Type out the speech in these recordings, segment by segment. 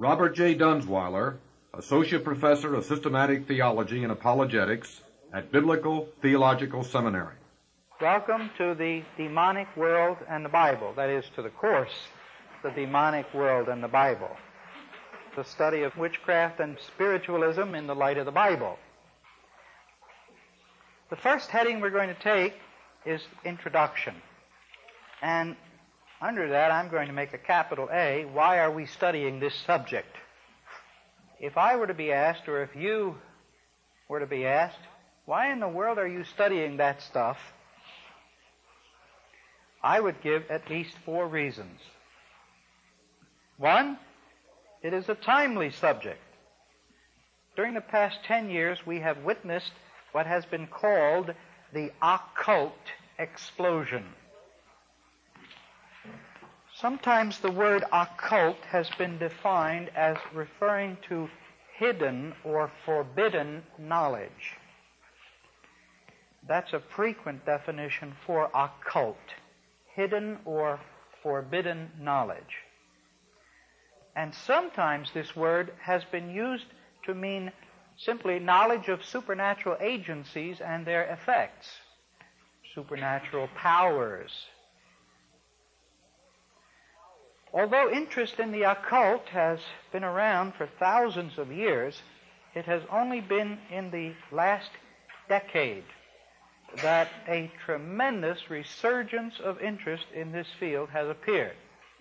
Robert J. Dunsweiler, Associate Professor of Systematic Theology and Apologetics at Biblical Theological Seminary. Welcome to the Demonic World and the Bible, that is, to the course, The Demonic World and the Bible, the study of witchcraft and spiritualism in the light of the Bible. The first heading we're going to take is Introduction. And under that, I'm going to make a capital A, why are we studying this subject? If I were to be asked, or if you were to be asked, why in the world are you studying that stuff? I would give at least 4 reasons. 1, it is a timely subject. During the past 10 years, we have witnessed what has been called the occult explosion. Sometimes the word occult has been defined as referring to hidden or forbidden knowledge. That's a frequent definition for occult, hidden or forbidden knowledge. And sometimes this word has been used to mean simply knowledge of supernatural agencies and their effects, supernatural powers. Although interest in the occult has been around for thousands of years, it has only been in the last decade that a tremendous resurgence of interest in this field has appeared.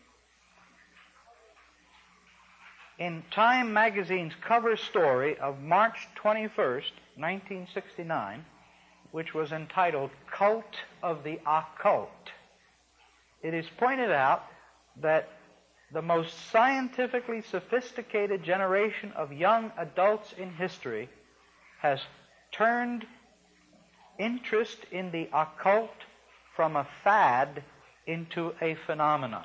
In Time magazine's cover story of March 21st, 1969, which was entitled Cult of the Occult, it is pointed out that the most scientifically sophisticated generation of young adults in history has turned interest in the occult from a fad into a phenomenon.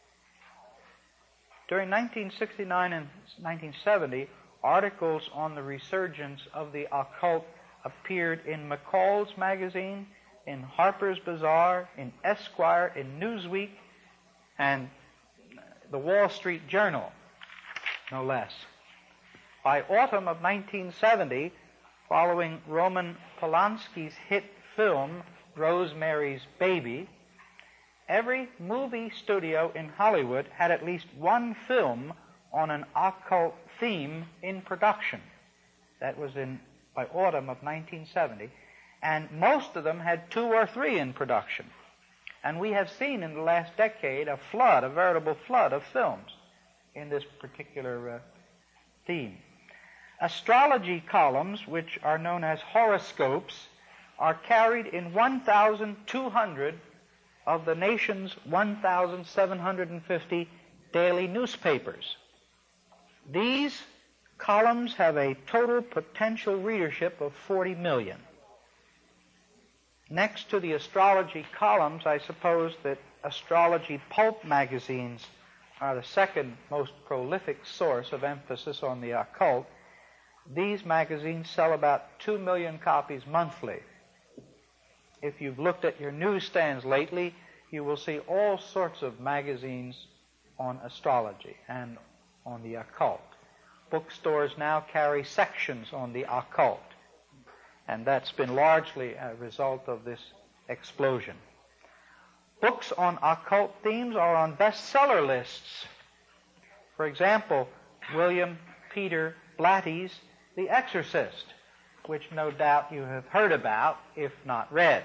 During 1969 and 1970, articles on the resurgence of the occult appeared in McCall's magazine, in Harper's Bazaar, in Esquire, in Newsweek, and the Wall Street Journal, no less. By autumn of 1970, following Roman Polanski's hit film, Rosemary's Baby, every movie studio in Hollywood had at least one film on an occult theme in production. That was by autumn of 1970. And most of them had 2 or 3 in production. And we have seen in the last decade a veritable flood of films in this particular theme. Astrology columns, which are known as horoscopes, are carried in 1,200 of the nation's 1,750 daily newspapers. These columns have a total potential readership of 40 million. Next to the astrology columns, I suppose that astrology pulp magazines are the second most prolific source of emphasis on the occult. These magazines sell about 2 million copies monthly. If you've looked at your newsstands lately, you will see all sorts of magazines on astrology and on the occult. Bookstores now carry sections on the occult, and that's been largely a result of this explosion. Books on occult themes are on bestseller lists. For example, William Peter Blatty's The Exorcist, which no doubt you have heard about, if not read.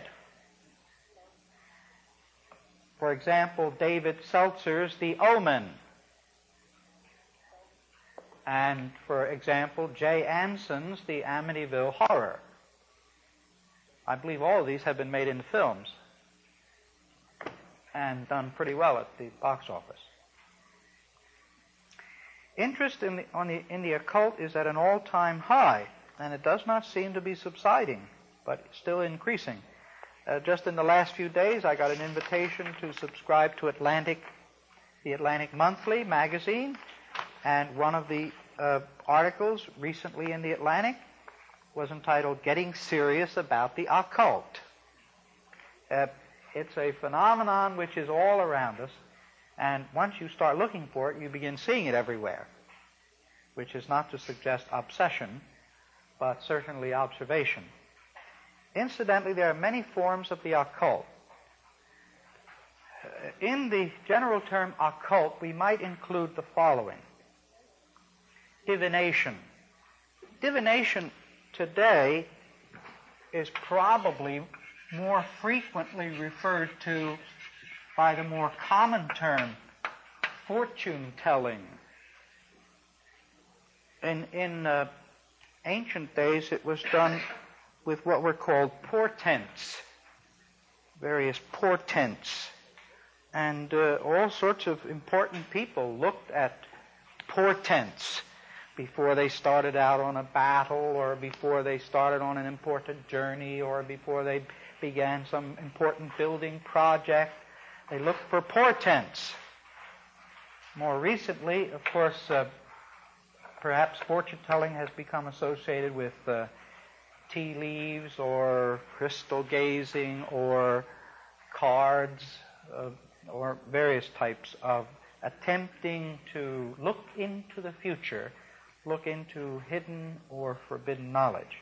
For example, David Seltzer's The Omen. And, for example, Jay Anson's The Amityville Horror. I believe all of these have been made into films and done pretty well at the box office. Interest in the occult is at an all-time high, and it does not seem to be subsiding, but still increasing. Just in the last few days, I got an invitation to subscribe to the Atlantic Monthly magazine, and one of the articles recently in the Atlantic was entitled Getting Serious About the Occult. It's a phenomenon which is all around us, and once you start looking for it, you begin seeing it everywhere. which is not to suggest obsession, but certainly observation. Incidentally, there are many forms of the occult. In the general term occult, we might include the following. Divination. Divination today is probably more frequently referred to by the more common term, fortune-telling. In ancient days, it was done with what were called portents, various portents. And all sorts of important people looked at portents before they started out on a battle, or before they started on an important journey, or before they began some important building project. They looked for portents. More recently, of course, perhaps fortune-telling has become associated with tea leaves, or crystal gazing, or cards, or various types of attempting to look into the future, look into hidden or forbidden knowledge.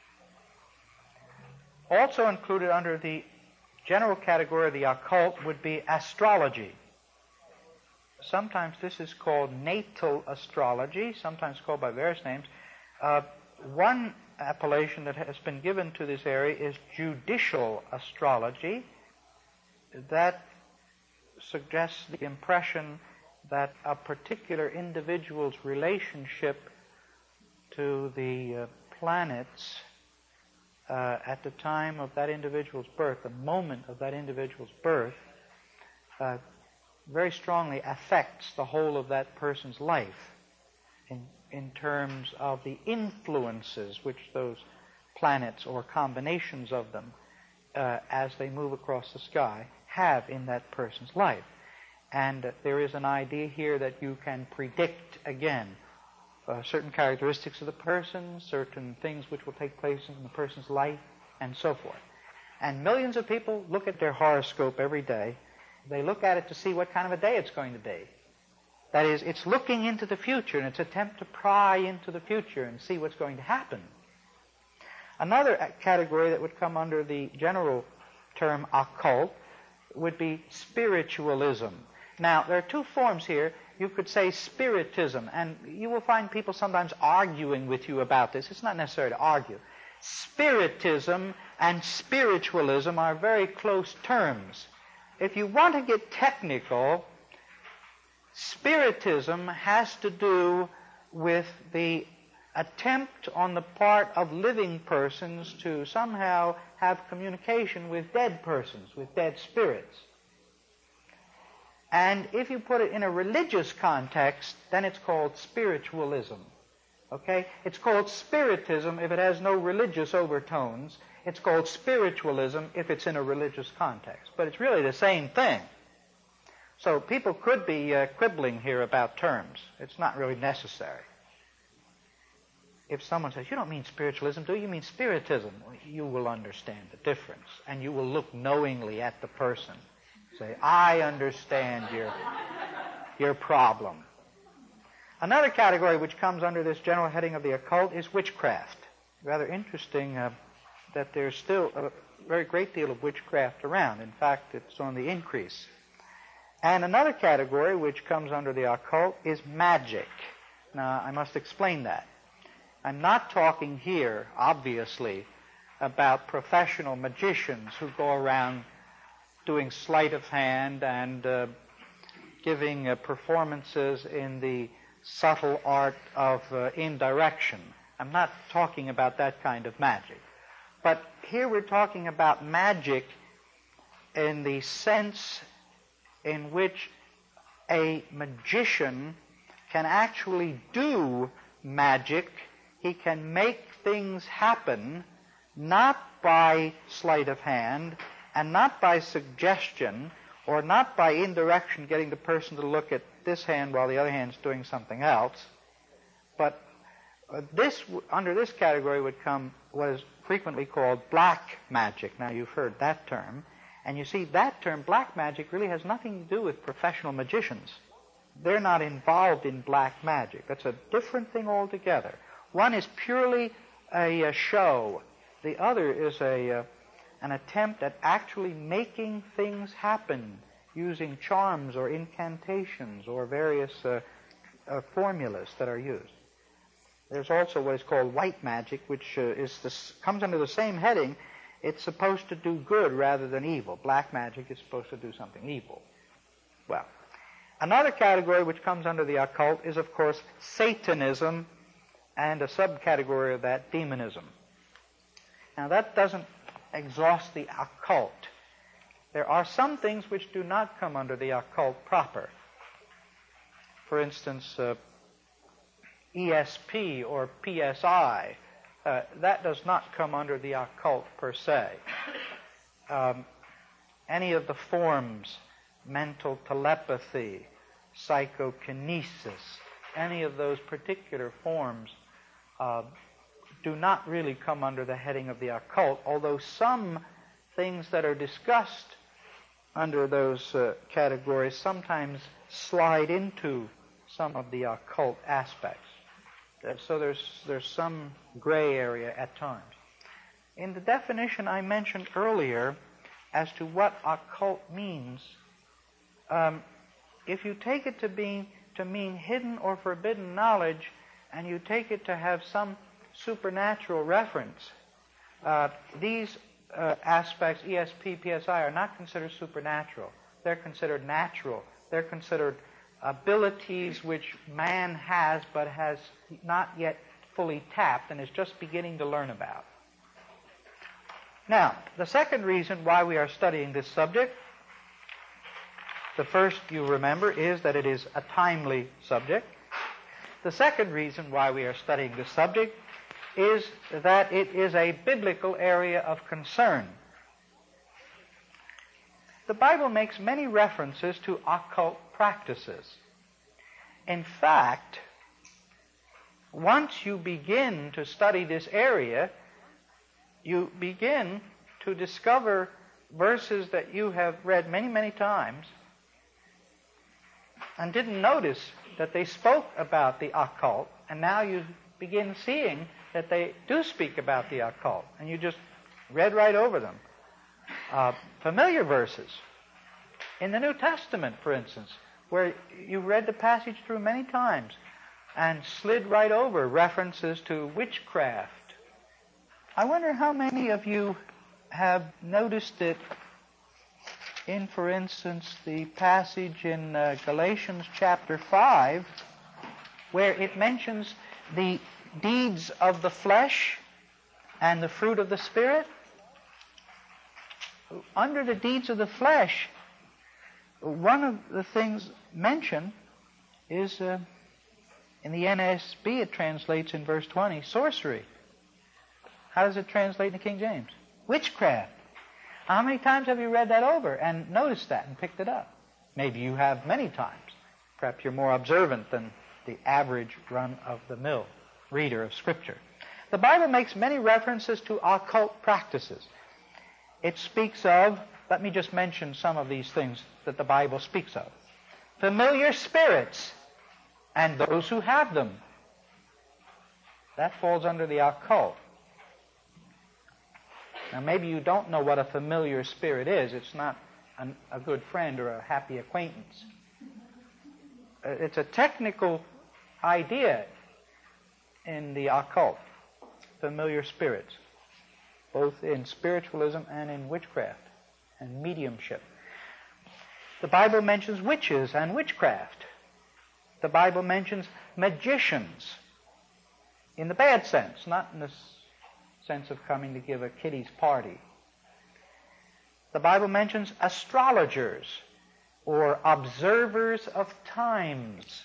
Also included under the general category of the occult would be astrology. Sometimes this is called natal astrology, sometimes called by various names. One appellation that has been given to this area is judicial astrology. That suggests the impression that a particular individual's relationship to the planets at the time of that individual's birth, the moment of that individual's birth, very strongly affects the whole of that person's life in terms of the influences which those planets or combinations of them, as they move across the sky, have in that person's life. And there is an idea here that you can predict, again, certain characteristics of the person, certain things which will take place in the person's life, and so forth. And millions of people look at their horoscope every day. They look at it to see what kind of a day it's going to be. That is, it's looking into the future, and it's an attempt to pry into the future and see what's going to happen. Another category that would come under the general term occult would be spiritualism. Now, there are two forms here. You could say spiritism, and you will find people sometimes arguing with you about this. It's not necessary to argue. Spiritism and spiritualism are very close terms. If you want to get technical, spiritism has to do with the attempt on the part of living persons to somehow have communication with dead persons, with dead spirits. And if you put it in a religious context, then it's called spiritualism. Okay? It's called spiritism if it has no religious overtones. It's called spiritualism if it's in a religious context. But it's really the same thing. So people could be quibbling here about terms. It's not really necessary. If someone says, "You don't mean spiritualism, do you? You mean spiritism?" Well, you will understand the difference, and you will look knowingly at the person. Say, "I understand your problem." Another category which comes under this general heading of the occult is witchcraft. Rather interesting that there's still a very great deal of witchcraft around. In fact, it's on the increase. And another category which comes under the occult is magic. Now, I must explain that. I'm not talking here, obviously, about professional magicians who go around doing sleight of hand and giving performances in the subtle art of indirection. I'm not talking about that kind of magic. But here we're talking about magic in the sense in which a magician can actually do magic. He can make things happen not by sleight of hand and not by suggestion or not by indirection, getting the person to look at this hand while the other hand's doing something else. But under this category would come what is frequently called black magic. Now, you've heard that term. And you see, that term, black magic, really has nothing to do with professional magicians. they're not involved in black magic. That's a different thing altogether. One is purely a show. The other is an attempt at actually making things happen using charms or incantations or various formulas that are used. There's also what is called white magic, which comes under the same heading. It's supposed to do good rather than evil. Black magic is supposed to do something evil. Well, another category which comes under the occult is, of course, Satanism, and a subcategory of that, demonism. Now, that doesn't exhaust the occult. There are some things which do not come under the occult proper. For instance, ESP or PSI, that does not come under the occult per se. Any of the forms, mental telepathy, psychokinesis, any of those particular forms do not really come under the heading of the occult, although some things that are discussed under those categories sometimes slide into some of the occult aspects. So there's some gray area at times. In the definition I mentioned earlier as to what occult means, if you take it to mean hidden or forbidden knowledge, and you take it to have some supernatural reference, these aspects, ESP, PSI, are not considered supernatural. They're considered natural. They're considered abilities which man has but has not yet fully tapped and is just beginning to learn about. Now, the second reason why we are studying this subject, the first, you remember, is that it is a timely subject. The second reason why we are studying this subject is that it is a biblical area of concern. The Bible makes many references to occult practices. In fact, once you begin to study this area, you begin to discover verses that you have read many, many times and didn't notice that they spoke about the occult, and now you begin seeing that they do speak about the occult, and you just read right over them. Familiar verses. In the New Testament, for instance, where you read the passage through many times and slid right over references to witchcraft. I wonder how many of you have noticed it in, for instance, the passage in Galatians chapter 5, where it mentions the deeds of the flesh and the fruit of the Spirit. Under the deeds of the flesh, one of the things mentioned is, in the NSB it translates in verse 20, sorcery. How does it translate in the King James? Witchcraft. How many times have you read that over and noticed that and picked it up? Maybe you have many times. Perhaps you're more observant than the average run-of-the-mill reader of Scripture. The Bible makes many references to occult practices. It speaks of, let me just mention some of these things that the Bible speaks of. Familiar spirits and those who have them. That falls under the occult. Now, maybe you don't know what a familiar spirit is. It's not a good friend or a happy acquaintance. It's a technical idea in the occult. Familiar spirits, both in spiritualism and in witchcraft and mediumship. The Bible mentions witches and witchcraft. The Bible mentions magicians in the bad sense, not in the sense of coming to give a kiddies party. The Bible mentions astrologers or observers of times.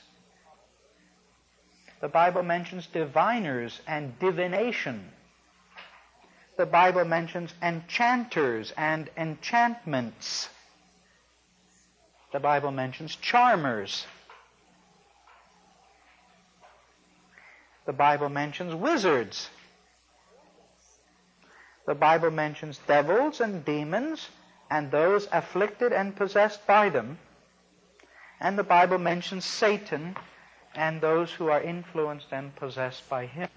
The Bible mentions diviners and divination. The Bible mentions enchanters and enchantments. The Bible mentions charmers. The Bible mentions wizards. The Bible mentions devils and demons and those afflicted and possessed by them. And the Bible mentions Satan and those who are influenced and possessed by him.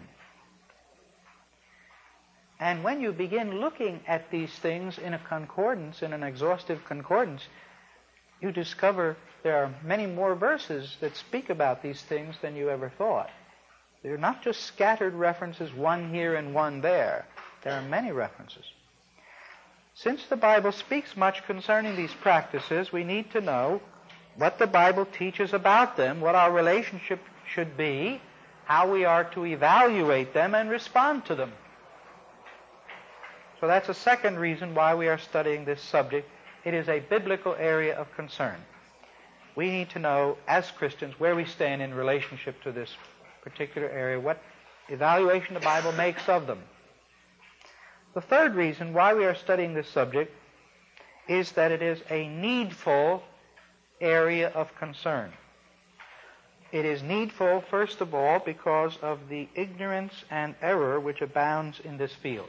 And when you begin looking at these things in a concordance, in an exhaustive concordance, you discover there are many more verses that speak about these things than you ever thought. They're not just scattered references, one here and one there. There are many references. Since the Bible speaks much concerning these practices, we need to know what the Bible teaches about them, what our relationship should be, how we are to evaluate them and respond to them. So that's a second reason why we are studying this subject. It is a biblical area of concern. We need to know, as Christians, where we stand in relationship to this particular area, what evaluation the Bible makes of them. The third reason why we are studying this subject is that it is a needful area of concern. It is needful, first of all, because of the ignorance and error which abounds in this field.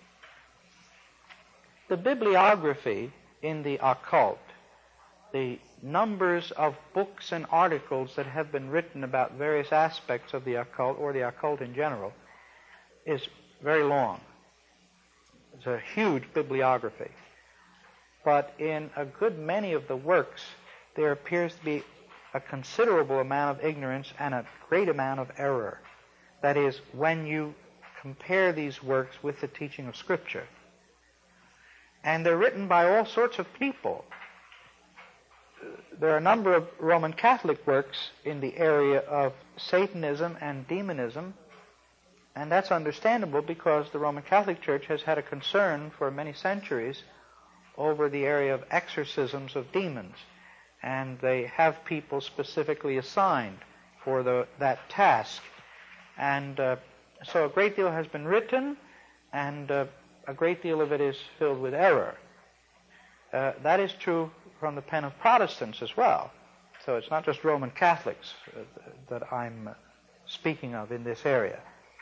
The bibliography in the occult, the numbers of books and articles that have been written about various aspects of the occult, or the occult in general, is very long. It's a huge bibliography. But in a good many of the works, there appears to be a considerable amount of ignorance and a great amount of error. That is, when you compare these works with the teaching of Scripture. And they're written by all sorts of people. There are a number of Roman Catholic works in the area of Satanism and demonism, and that's understandable because the Roman Catholic Church has had a concern for many centuries over the area of exorcisms of demons, and they have people specifically assigned for that task. And so a great deal has been written, and a great deal of it is filled with error. That is true from the pen of Protestants as well. So it's not just Roman Catholics that I'm speaking of in this area.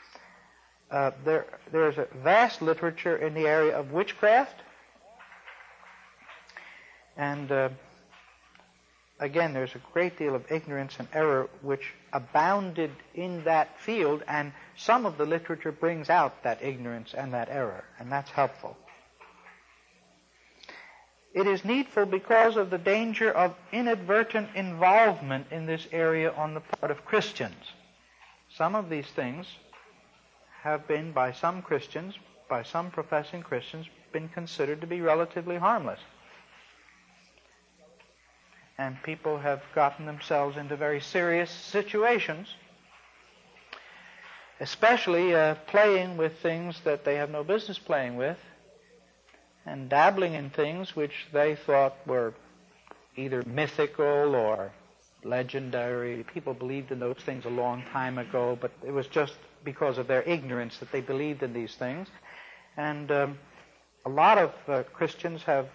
There is a vast literature in the area of witchcraft. And again, there's a great deal of ignorance and error which abounded in that field, and some of the literature brings out that ignorance and that error, and that's helpful. It is needful because of the danger of inadvertent involvement in this area on the part of Christians. Some of these things have been, by some Christians, by some professing Christians, been considered to be relatively harmless. And people have gotten themselves into very serious situations, especially playing with things that they have no business playing with, and dabbling in things which they thought were either mythical or legendary. People believed in those things a long time ago, but it was just because of their ignorance that they believed in these things. And a lot of Christians have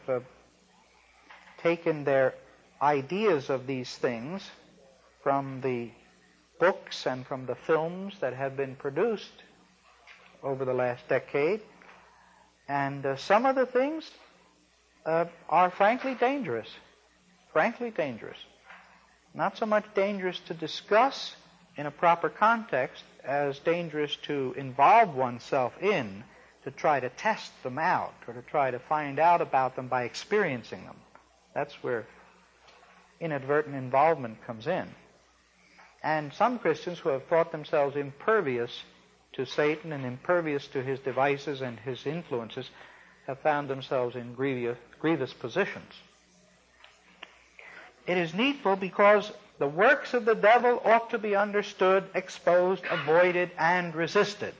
taken their ideas of these things from the books and from the films that have been produced over the last decade. And some of the things are frankly dangerous. Frankly dangerous. Not so much dangerous to discuss in a proper context as dangerous to involve oneself in, to try to test them out or to try to find out about them by experiencing them. That's where inadvertent involvement comes in. And some Christians who have thought themselves impervious to Satan and impervious to his devices and his influences have found themselves in grievous positions. It is needful because the works of the devil ought to be understood, exposed, avoided, and resisted.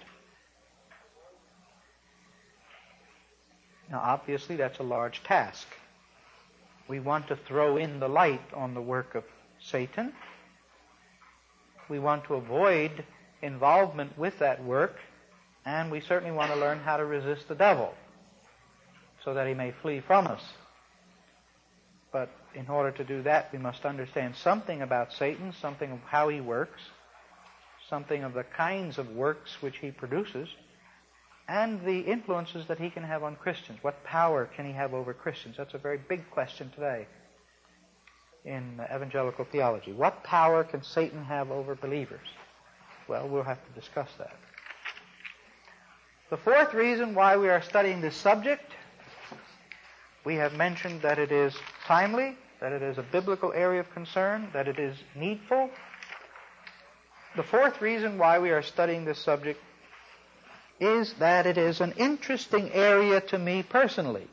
Now, obviously, that's a large task. We want to throw in the light on the work of Satan. We want to avoid involvement with that work, and we certainly want to learn how to resist the devil so that he may flee from us. But in order to do that, we must understand something about Satan, something of how he works, something of the kinds of works which he produces, and the influences that he can have on Christians. What power can he have over Christians? That's a very big question today. in evangelical theology. What power can Satan have over believers? Well, we'll have to discuss that. The fourth reason why we are studying this subject, we have mentioned that it is timely, that it is a biblical area of concern, that it is needful. The fourth reason why we are studying this subject is that it is an interesting area to me personally.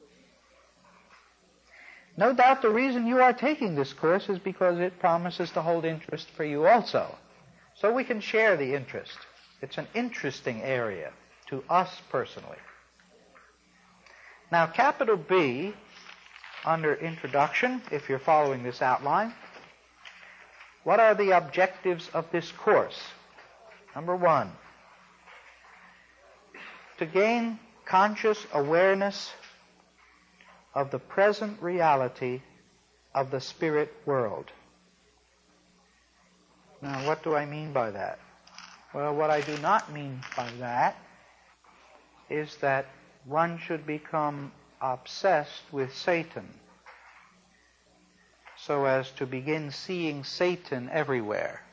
No doubt the reason you are taking this course is because it promises to hold interest for you also. So we can share the interest. It's an interesting area to us personally. Now, capital B, under introduction, if you're following this outline, what are the objectives of this course? Number one, to gain conscious awareness of the present reality of the spirit world. Now, what do I mean by that? Well, what I do not mean by that is that one should become obsessed with Satan so as to begin seeing Satan everywhere.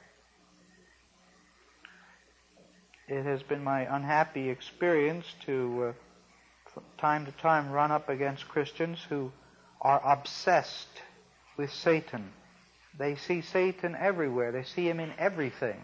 It has been my unhappy experience to, from time to time, run up against Christians who are obsessed with Satan. They see Satan everywhere. They see him in everything.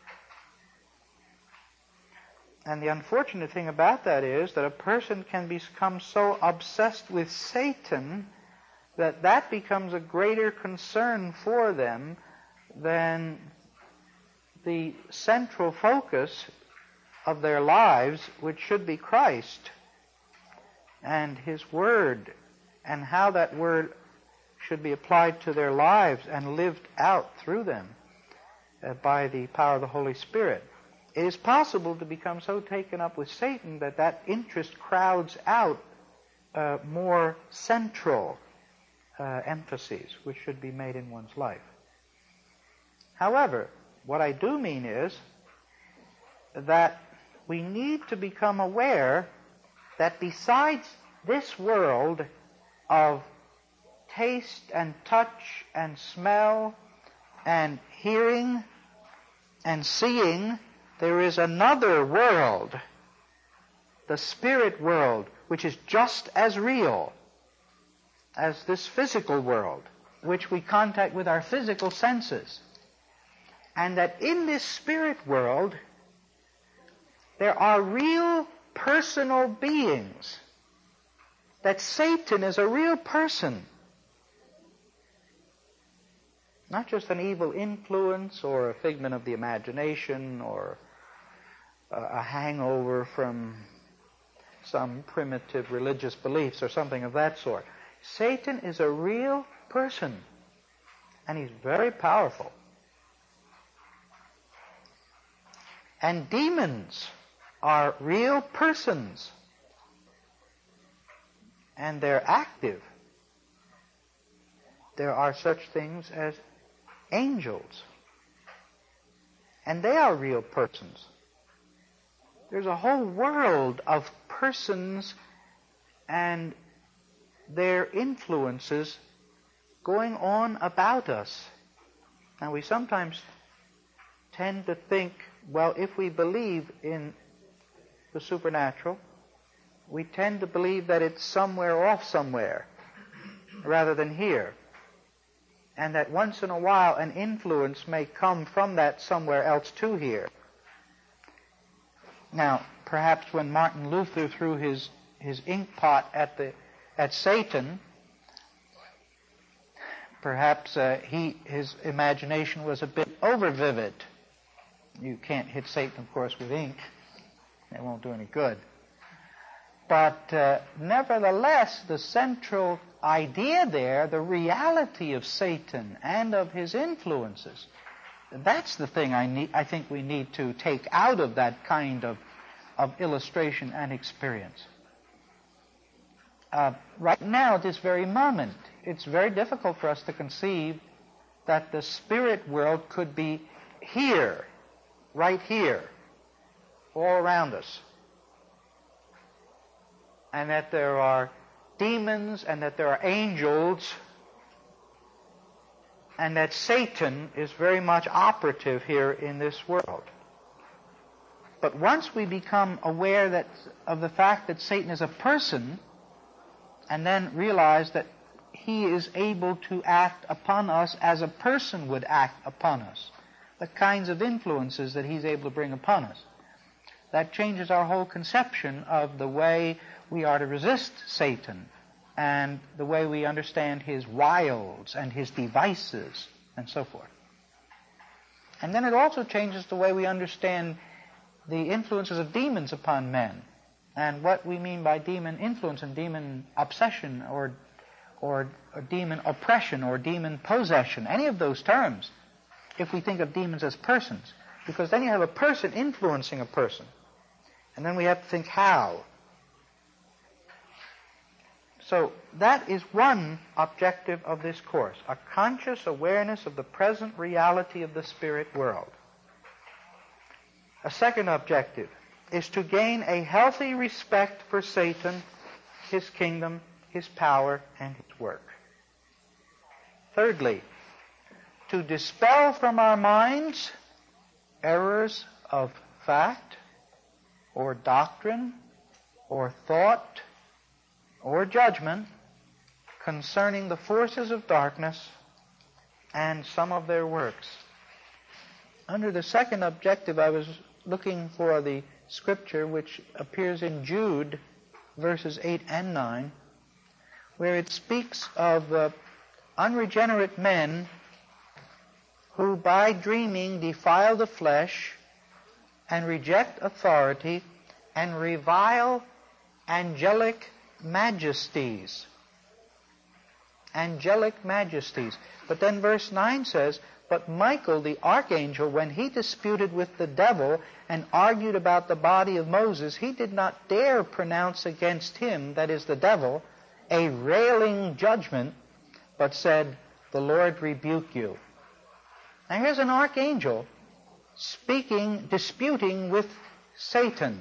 And the unfortunate thing about that is that a person can become so obsessed with Satan that that becomes a greater concern for them than the central focus of their lives, which should be Christ and His Word, and how that Word should be applied to their lives and lived out through them by the power of the Holy Spirit. It is possible to become so taken up with Satan that that interest crowds out more central emphases which should be made in one's life. However, what I do mean is that we need to become aware that besides this world of taste and touch and smell and hearing and seeing, there is another world, the spirit world, which is just as real as this physical world, which we contact with our physical senses. And that in this spirit world, there are real personal beings. That Satan is a real person. Not just an evil influence or a figment of the imagination or a hangover from some primitive religious beliefs or something of that sort. Satan is a real person, and he's very powerful. And demons are real persons, and they're active. There are such things as angels, and they are real persons. There's a whole world of persons and their influences going on about us. Now, we sometimes tend to think, well, if we believe in the supernatural, we tend to believe that it's somewhere off somewhere rather than here. And that once in a while an influence may come from that somewhere else to here. Now, perhaps when Martin Luther threw his ink pot at Satan, perhaps his imagination was a bit over-vivid. You can't hit Satan, of course, with ink. It won't do any good. But nevertheless, the central idea there, the reality of Satan and of his influences, that's the thing I think we need to take out of that kind of illustration and experience. Right now, at this very moment, it's very difficult for us to conceive that the spirit world could be here, right here, all around us. And that there are demons and that there are angels and that Satan is very much operative here in this world. But once we become aware of the fact that Satan is a person, and then realize that he is able to act upon us as a person would act upon us, the kinds of influences that he's able to bring upon us, that changes our whole conception of the way we are to resist Satan and the way we understand his wiles and his devices and so forth. And then it also changes the way we understand the influences of demons upon men and what we mean by demon influence and demon obsession or demon oppression or demon possession, any of those terms, if we think of demons as persons. Because then you have a person influencing a person. And then we have to think how. So that is one objective of this course, a conscious awareness of the present reality of the spirit world. A second objective is to gain a healthy respect for Satan, his kingdom, his power, and his work. Thirdly, to dispel from our minds errors of fact or doctrine or thought or judgment concerning the forces of darkness and some of their works. Under the second objective, I was looking for the scripture which appears in Jude, verses 8 and 9, where it speaks of unregenerate men who by dreaming defile the flesh and reject authority and revile angelic majesties. Angelic majesties. But then verse 9 says, but Michael the archangel, when he disputed with the devil and argued about the body of Moses, he did not dare pronounce against him, that is the devil, a railing judgment, but said, the Lord rebuke you. Now here's an archangel disputing with Satan.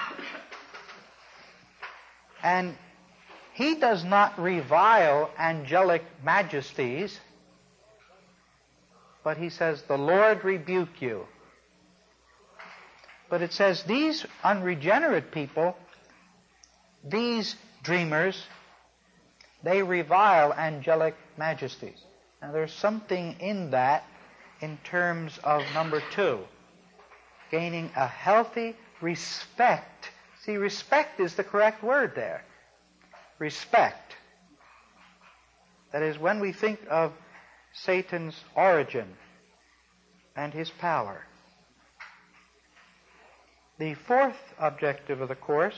And he does not revile angelic majesties, but he says, the Lord rebuke you. But it says these unregenerate people, these dreamers, they revile angelic majesties. Now there's something in that in terms of number 2, gaining a healthy respect. See, respect is the correct word there. Respect. That is, when we think of Satan's origin and his power. The fourth objective of the course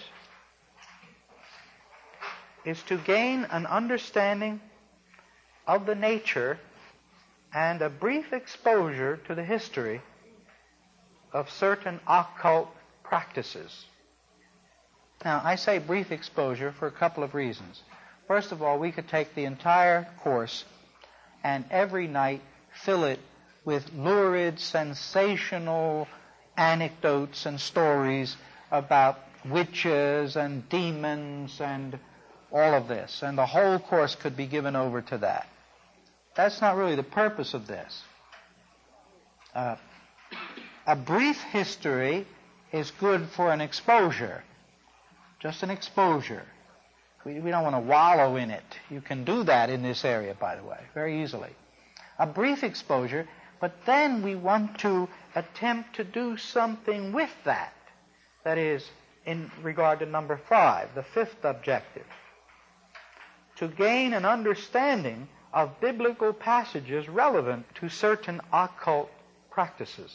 is to gain an understanding of the nature and a brief exposure to the history of certain occult practices. Now, I say brief exposure for a couple of reasons. First of all, we could take the entire course and every night fill it with lurid, sensational anecdotes and stories about witches and demons and all of this. And the whole course could be given over to that. That's not really the purpose of this. A brief history is good for an exposure. Just an exposure. We don't want to wallow in it. You can do that in this area, by the way, very easily. A brief exposure, but then we want to attempt to do something with that. That is, in regard to number 5, the fifth objective. To gain an understanding of biblical passages relevant to certain occult practices.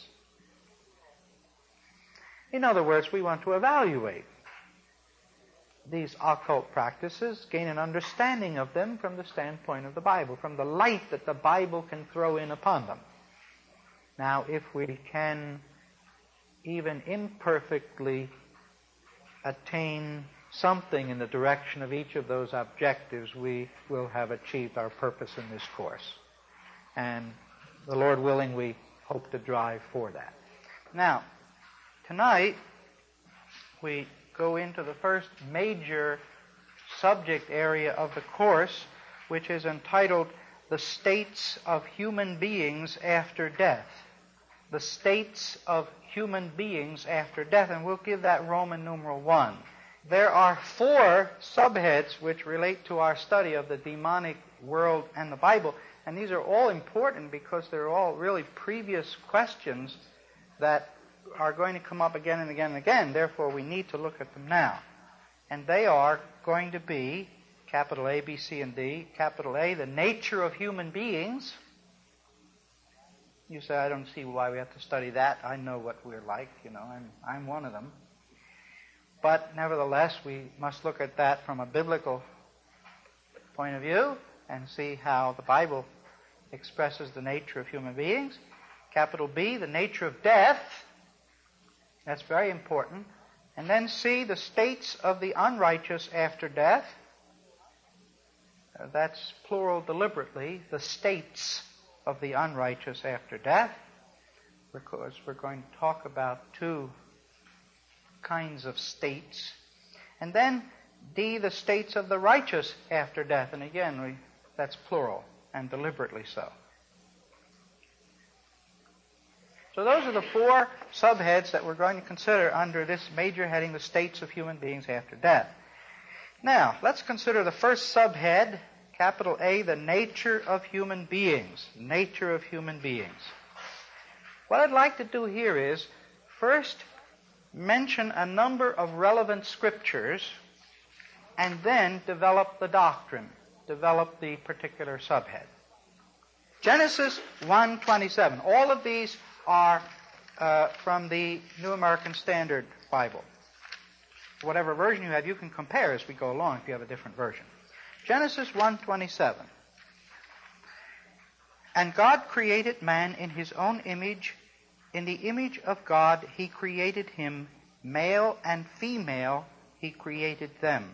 In other words, we want to evaluate these occult practices, gain an understanding of them from the standpoint of the Bible, from the light that the Bible can throw in upon them. Now, if we can even imperfectly attain something in the direction of each of those objectives, we will have achieved our purpose in this course. And the Lord willing, we hope to drive for that. Now, tonight, we go into the first major subject area of the course, which is entitled the states of human beings after death. The states of human beings after death, and we'll give that Roman numeral 1. There are 4 subheads which relate to our study of the demonic world and the Bible, and these are all important because they're all really previous questions that are going to come up again and again and again. Therefore, we need to look at them now. And they are going to be capital A, B, C, and D. Capital A, the nature of human beings. You say, I don't see why we have to study that. I know what we're like, I'm one of them. But nevertheless, we must look at that from a biblical point of view and see how the Bible expresses the nature of human beings. Capital B, the nature of death. That's very important. And then C, the states of the unrighteous after death. That's plural deliberately, the states of the unrighteous after death, because we're going to talk about 2 kinds of states. And then D, the states of the righteous after death. And again, that's plural and deliberately so. So those are the 4 subheads that we're going to consider under this major heading, the states of human beings after death. Now, let's consider the first subhead, capital A, the nature of human beings. Nature of human beings. What I'd like to do here is first mention a number of relevant scriptures and then develop the doctrine, develop the particular subhead. Genesis 1:27. All of these are from the New American Standard Bible. Whatever version you have, you can compare as we go along if you have a different version. Genesis 1:27. And God created man in his own image. In the image of God he created him, male and female he created them.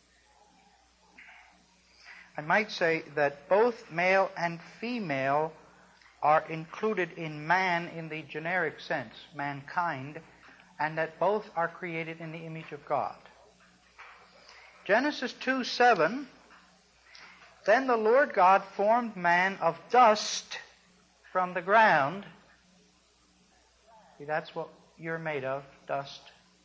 I might say that both male and female are included in man in the generic sense, mankind, and that both are created in the image of God. Genesis 2:7, then the Lord God formed man of dust from the ground. See, that's what you're made of, dust.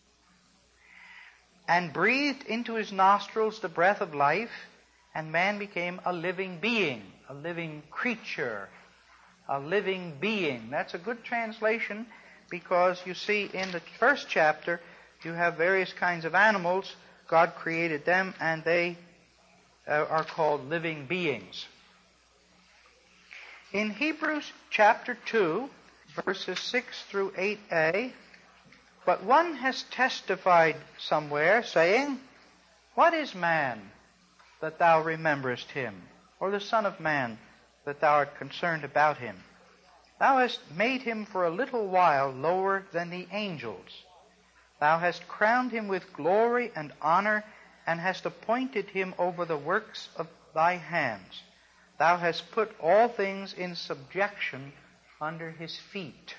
And breathed into his nostrils the breath of life, and man became a living being, a living creature, a living being. That's a good translation because you see in the first chapter you have various kinds of animals. God created them and they are called living beings. In Hebrews chapter 2, verses 6 through 8a, but one has testified somewhere, saying, what is man, that thou rememberest him? Or the Son of Man, that thou art concerned about him? Thou hast made him for a little while lower than the angels. Thou hast crowned him with glory and honor, and hast appointed him over the works of thy hands. Thou hast put all things in subjection under his feet.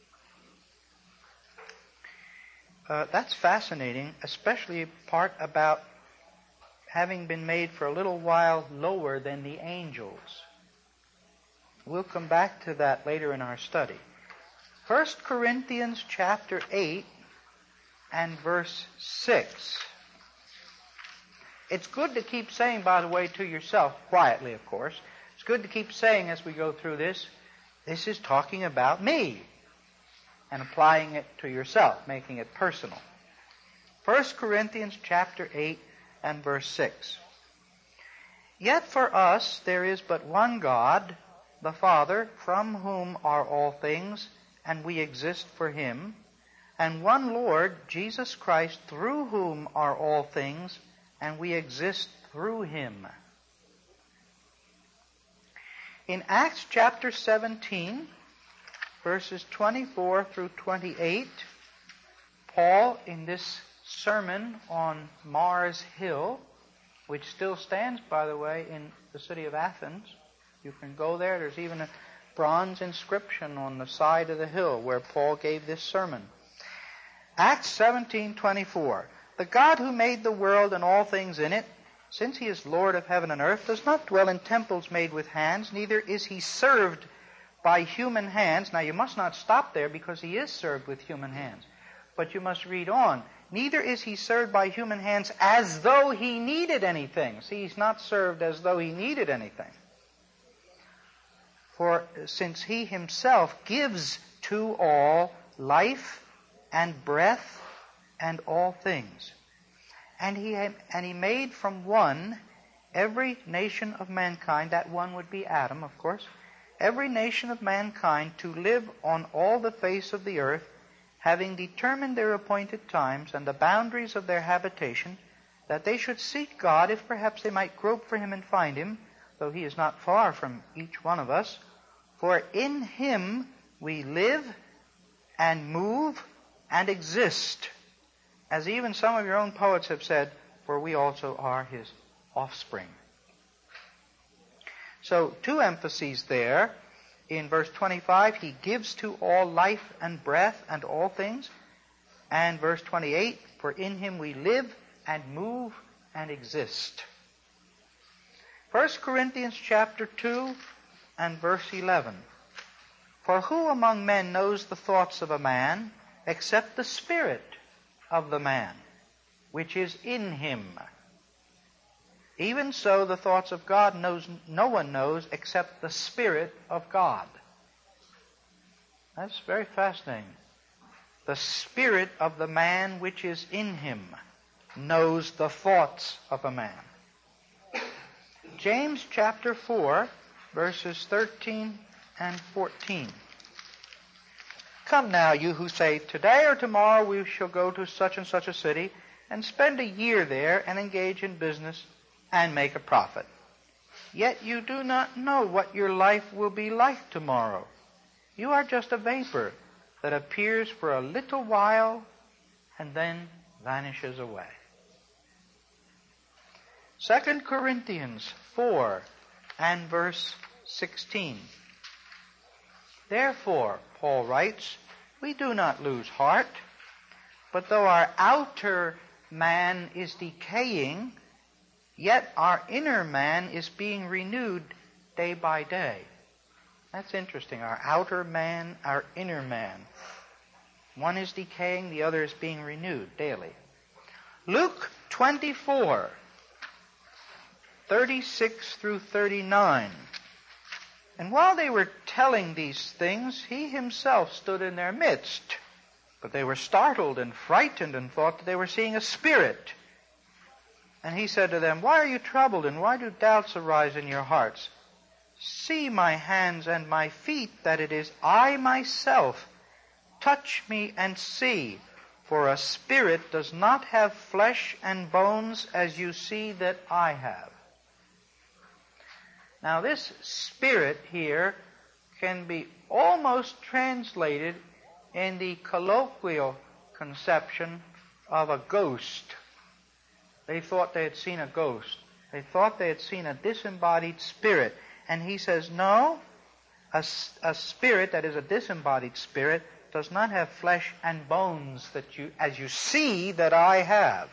That's fascinating, especially a part about having been made for a little while lower than the angels. We'll come back to that later in our study. 1 Corinthians chapter 8 and verse 6. It's good to keep saying, by the way, to yourself, quietly of course, it's good to keep saying as we go through this is talking about me, and applying it to yourself, making it personal. 1 Corinthians chapter 8 and verse 6. Yet for us there is but one God, the Father, from whom are all things, and we exist for him, and one Lord, Jesus Christ, through whom are all things, and we exist through him. In Acts chapter 17, verses 24 through 28, Paul, in this sermon on Mars Hill, which still stands, by the way, in the city of Athens. You can go there. There's even a bronze inscription on the side of the hill where Paul gave this sermon. Acts 17:24. The God who made the world and all things in it, since he is Lord of heaven and earth, does not dwell in temples made with hands, neither is he served by human hands. Now you must not stop there, because he is served with human hands. But you must read on. Neither is he served by human hands as though he needed anything. See, he's not served as though he needed anything. For since he himself gives to all life and breath and all things. And he made from one every nation of mankind, that one would be Adam, of course, every nation of mankind to live on all the face of the earth, having determined their appointed times and the boundaries of their habitation, that they should seek God, if perhaps they might grope for him and find him, though he is not far from each one of us. For in him we live and move and exist, as even some of your own poets have said, for we also are his offspring. So, two emphases there. In verse 25, he gives to all life and breath and all things. And verse 28, for in him we live and move and exist. 1 Corinthians chapter 2 and verse 11. For who among men knows the thoughts of a man, except the spirit of the man, which is in him? Even so, the thoughts of God no one knows except the Spirit of God. That's very fascinating. The spirit of the man which is in him knows the thoughts of a man. James chapter 4, verses 13 and 14. Come now, you who say, today or tomorrow we shall go to such and such a city, and spend a year there, and engage in business, and make a profit. Yet you do not know what your life will be like tomorrow. You are just a vapor that appears for a little while and then vanishes away. 2 Corinthians 4 and verse 16. Therefore, Paul writes, we do not lose heart, but though our outer man is decaying, yet our inner man is being renewed day by day. That's interesting. Our outer man, our inner man. One is decaying, the other is being renewed daily. Luke 24, 36 through 39. And while they were telling these things, he himself stood in their midst. But they were startled and frightened and thought that they were seeing a spirit. And he said to them, why are you troubled, and why do doubts arise in your hearts? See my hands and my feet, that it is I myself. Touch me and see, for a spirit does not have flesh and bones as you see that I have. Now this spirit here can be almost translated in the colloquial conception of a ghost. They thought they had seen a ghost. They thought they had seen a disembodied spirit. And he says, no, a spirit that is a disembodied spirit does not have flesh and bones as you see that I have.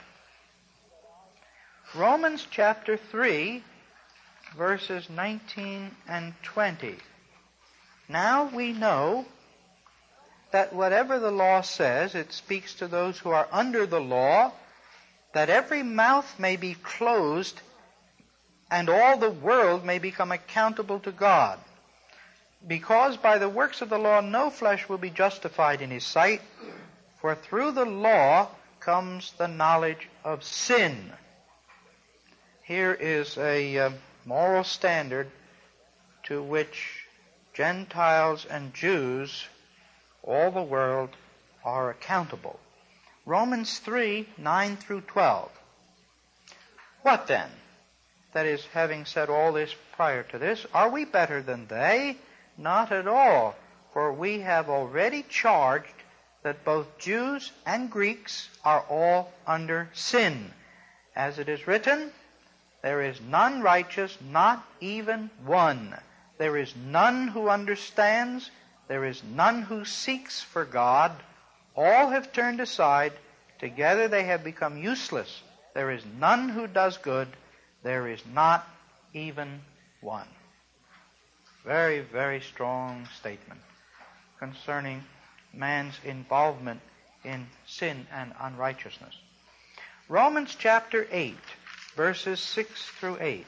Romans chapter 3, verses 19 and 20. Now we know that whatever the law says, it speaks to those who are under the law, that every mouth may be closed and all the world may become accountable to God. Because by the works of the law no flesh will be justified in his sight, for through the law comes the knowledge of sin. Here is a moral standard to which Gentiles and Jews, all the world, are accountable. Romans 3, 9 through 12. What then? That is, having said all this prior to this, are we better than they? Not at all, for we have already charged that both Jews and Greeks are all under sin. As it is written, there is none righteous, not even one. There is none who understands. There is none who seeks for God. All have turned aside. Together they have become useless. There is none who does good. There is not even one. Very, very strong statement concerning man's involvement in sin and unrighteousness. Romans chapter 8, verses 6 through 8.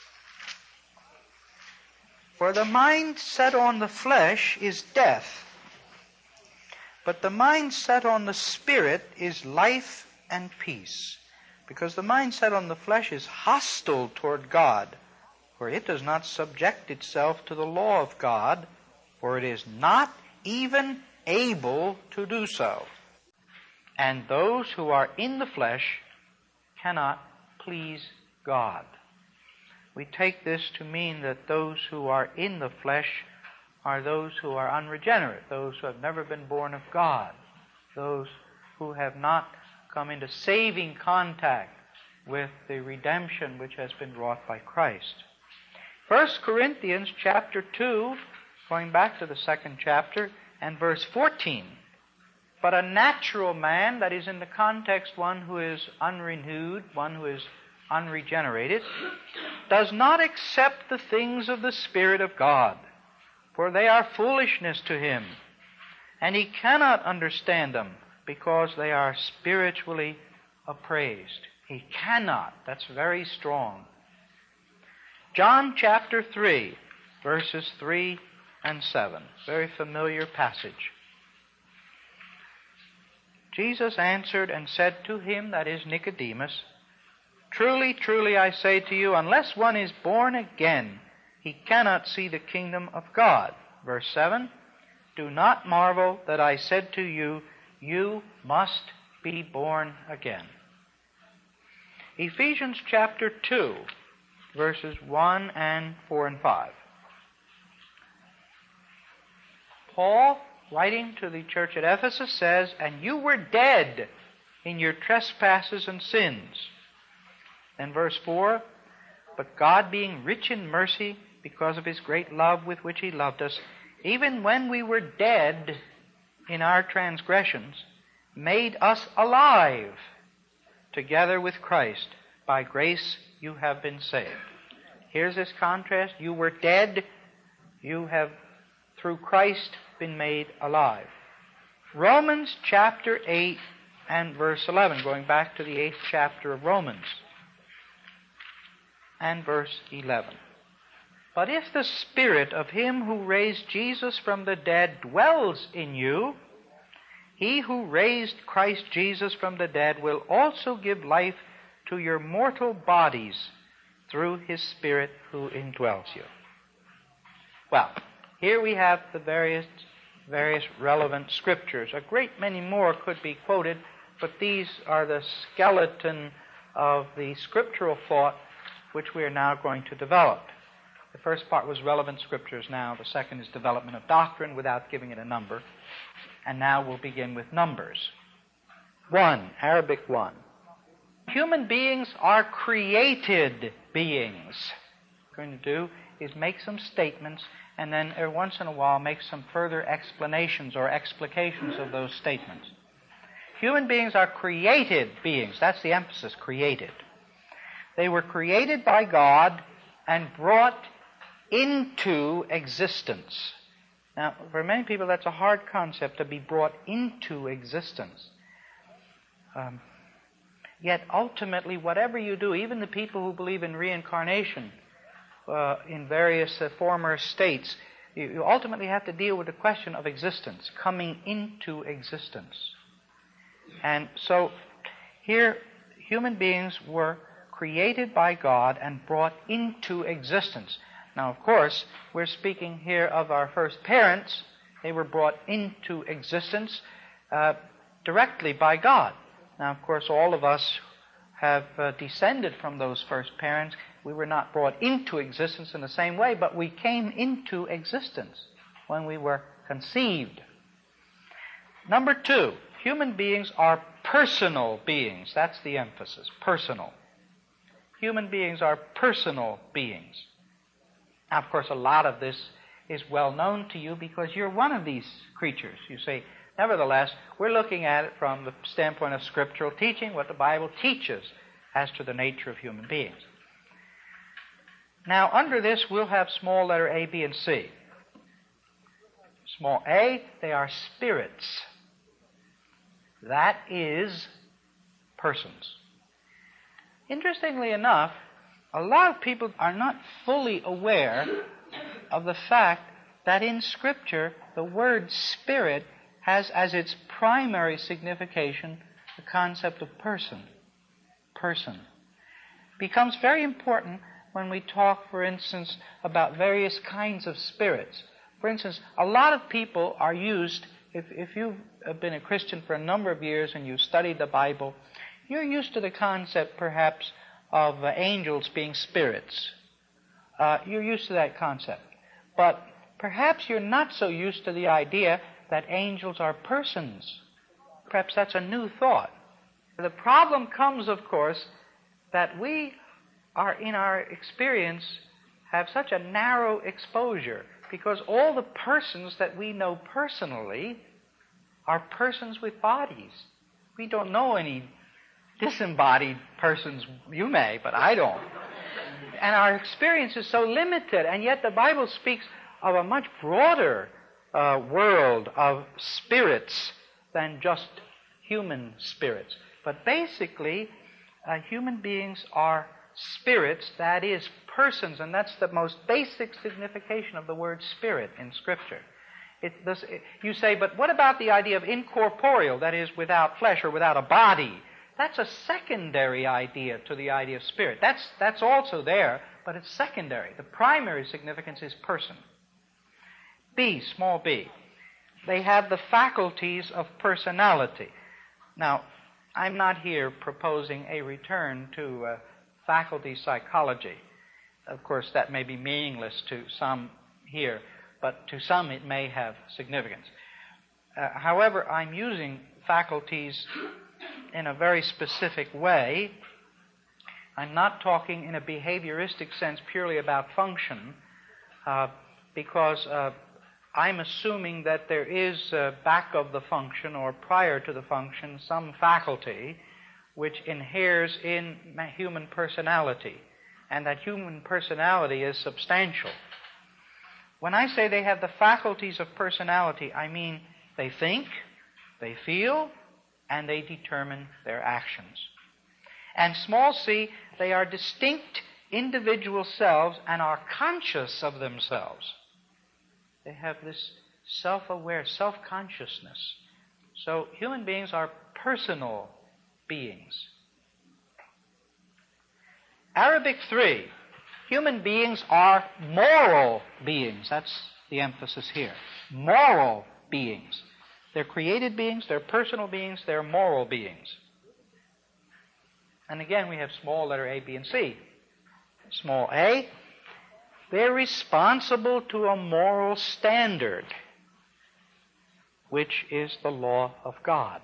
For the mind set on the flesh is death, but the mind set on the Spirit is life and peace. Because the mind set on the flesh is hostile toward God, for it does not subject itself to the law of God, for it is not even able to do so. And those who are in the flesh cannot please God. We take this to mean that those who are in the flesh are those who are unregenerate, those who have never been born of God, those who have not come into saving contact with the redemption which has been wrought by Christ. 1 Corinthians chapter 2, going back to the second chapter, and verse 14. But a natural man, that is in the context one who is unrenewed, one who is unregenerated, does not accept the things of the Spirit of God, for they are foolishness to him, and he cannot understand them, because they are spiritually appraised. He cannot. That's very strong. John chapter 3, verses 3 and 7. Very familiar passage. Jesus answered and said to him, that is Nicodemus, Truly, truly, I say to you, unless one is born again, he cannot see the kingdom of God. Verse 7, Do not marvel that I said to you, you must be born again. Ephesians chapter 2, verses 1 and 4 and 5. Paul, writing to the church at Ephesus, says, And you were dead in your trespasses and sins. Then verse 4, But God, being rich in mercy, because of His great love with which He loved us, even when we were dead in our transgressions, made us alive together with Christ. By grace you have been saved. Here's this contrast. You were dead. You have, through Christ, been made alive. Romans chapter 8 and verse 11, going back to the 8th chapter of Romans, and verse 11. But if the Spirit of Him who raised Jesus from the dead dwells in you, He who raised Christ Jesus from the dead will also give life to your mortal bodies through His Spirit who indwells you. Well, here we have the various relevant scriptures. A great many more could be quoted, but these are the skeleton of the scriptural thought which we are now going to develop. The first part was relevant scriptures now. The second is development of doctrine without giving it a number. And now we'll begin with numbers. 1, Arabic 1. Human beings are created beings. What we're going to do is make some statements and then every once in a while make some further explanations or explications of those statements. Human beings are created beings. That's the emphasis, created. They were created by God and brought into existence. Now, for many people, that's a hard concept, to be brought into existence. Yet, ultimately, whatever you do, even the people who believe in reincarnation in various former states, you ultimately have to deal with the question of existence, coming into existence. And so, here, human beings were created by God and brought into existence. Now, of course, we're speaking here of our first parents. They were brought into existence directly by God. Now, of course, all of us have descended from those first parents. We were not brought into existence in the same way, but we came into existence when we were conceived. Number 2, human beings are personal beings. That's the emphasis, personal. Human beings are personal beings. Now, of course, a lot of this is well known to you because you're one of these creatures. You say, nevertheless, we're looking at it from the standpoint of scriptural teaching, what the Bible teaches as to the nature of human beings. Now, under this, we'll have small letter A, B, and C. Small a, they are spirits. That is persons. Interestingly enough, a lot of people are not fully aware of the fact that in Scripture the word spirit has as its primary signification the concept of person. Person. Becomes very important when we talk, for instance, about various kinds of spirits. For instance, a lot of people are used, if you've been a Christian for a number of years and you've studied the Bible, you're used to the concept, perhaps, of angels being spirits. You're used to that concept. But perhaps you're not so used to the idea that angels are persons. Perhaps that's a new thought. The problem comes, of course, that we are, in our experience, have such a narrow exposure, because all the persons that we know personally are persons with bodies. We don't know any disembodied persons. You may, but I don't. And our experience is so limited, and yet the Bible speaks of a much broader world of spirits than just human spirits. But basically, human beings are spirits, that is, persons, and that's the most basic signification of the word spirit in Scripture. You say, but what about the idea of incorporeal, that is, without flesh or without a body? That's a secondary idea to the idea of spirit. That's also there, but it's secondary. The primary significance is person. B, small b. They have the faculties of personality. Now, I'm not here proposing a return to faculty psychology. Of course, that may be meaningless to some here, but to some it may have significance. However, I'm using faculties in a very specific way. I'm not talking in a behavioristic sense purely about function, because I'm assuming that there is back of the function or prior to the function some faculty which inheres in human personality, and that human personality is substantial. When I say they have the faculties of personality, I mean they think, they feel, and they determine their actions. And small c, they are distinct individual selves and are conscious of themselves. They have this self-aware, self-consciousness. So human beings are personal beings. Arabic 3, human beings are moral beings. That's the emphasis here. Moral beings. They're created beings, they're personal beings, they're moral beings. And again, we have small letter A, B, and C. Small a, they're responsible to a moral standard, which is the law of God.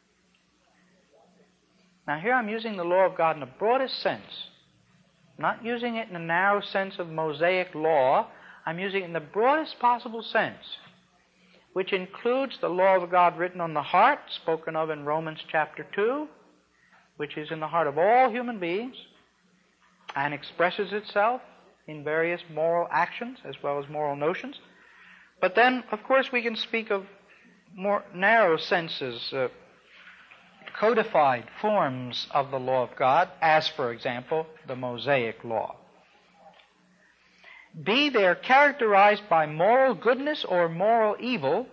Now here I'm using the law of God in the broadest sense. I'm not using it in a narrow sense of Mosaic law. I'm using it in the broadest possible sense, which includes the law of God written on the heart, spoken of in Romans chapter 2, which is in the heart of all human beings, and expresses itself in various moral actions as well as moral notions. But then, of course, we can speak of more narrow senses, codified forms of the law of God, as, for example, the Mosaic law. B, they are characterized by moral goodness or moral evil,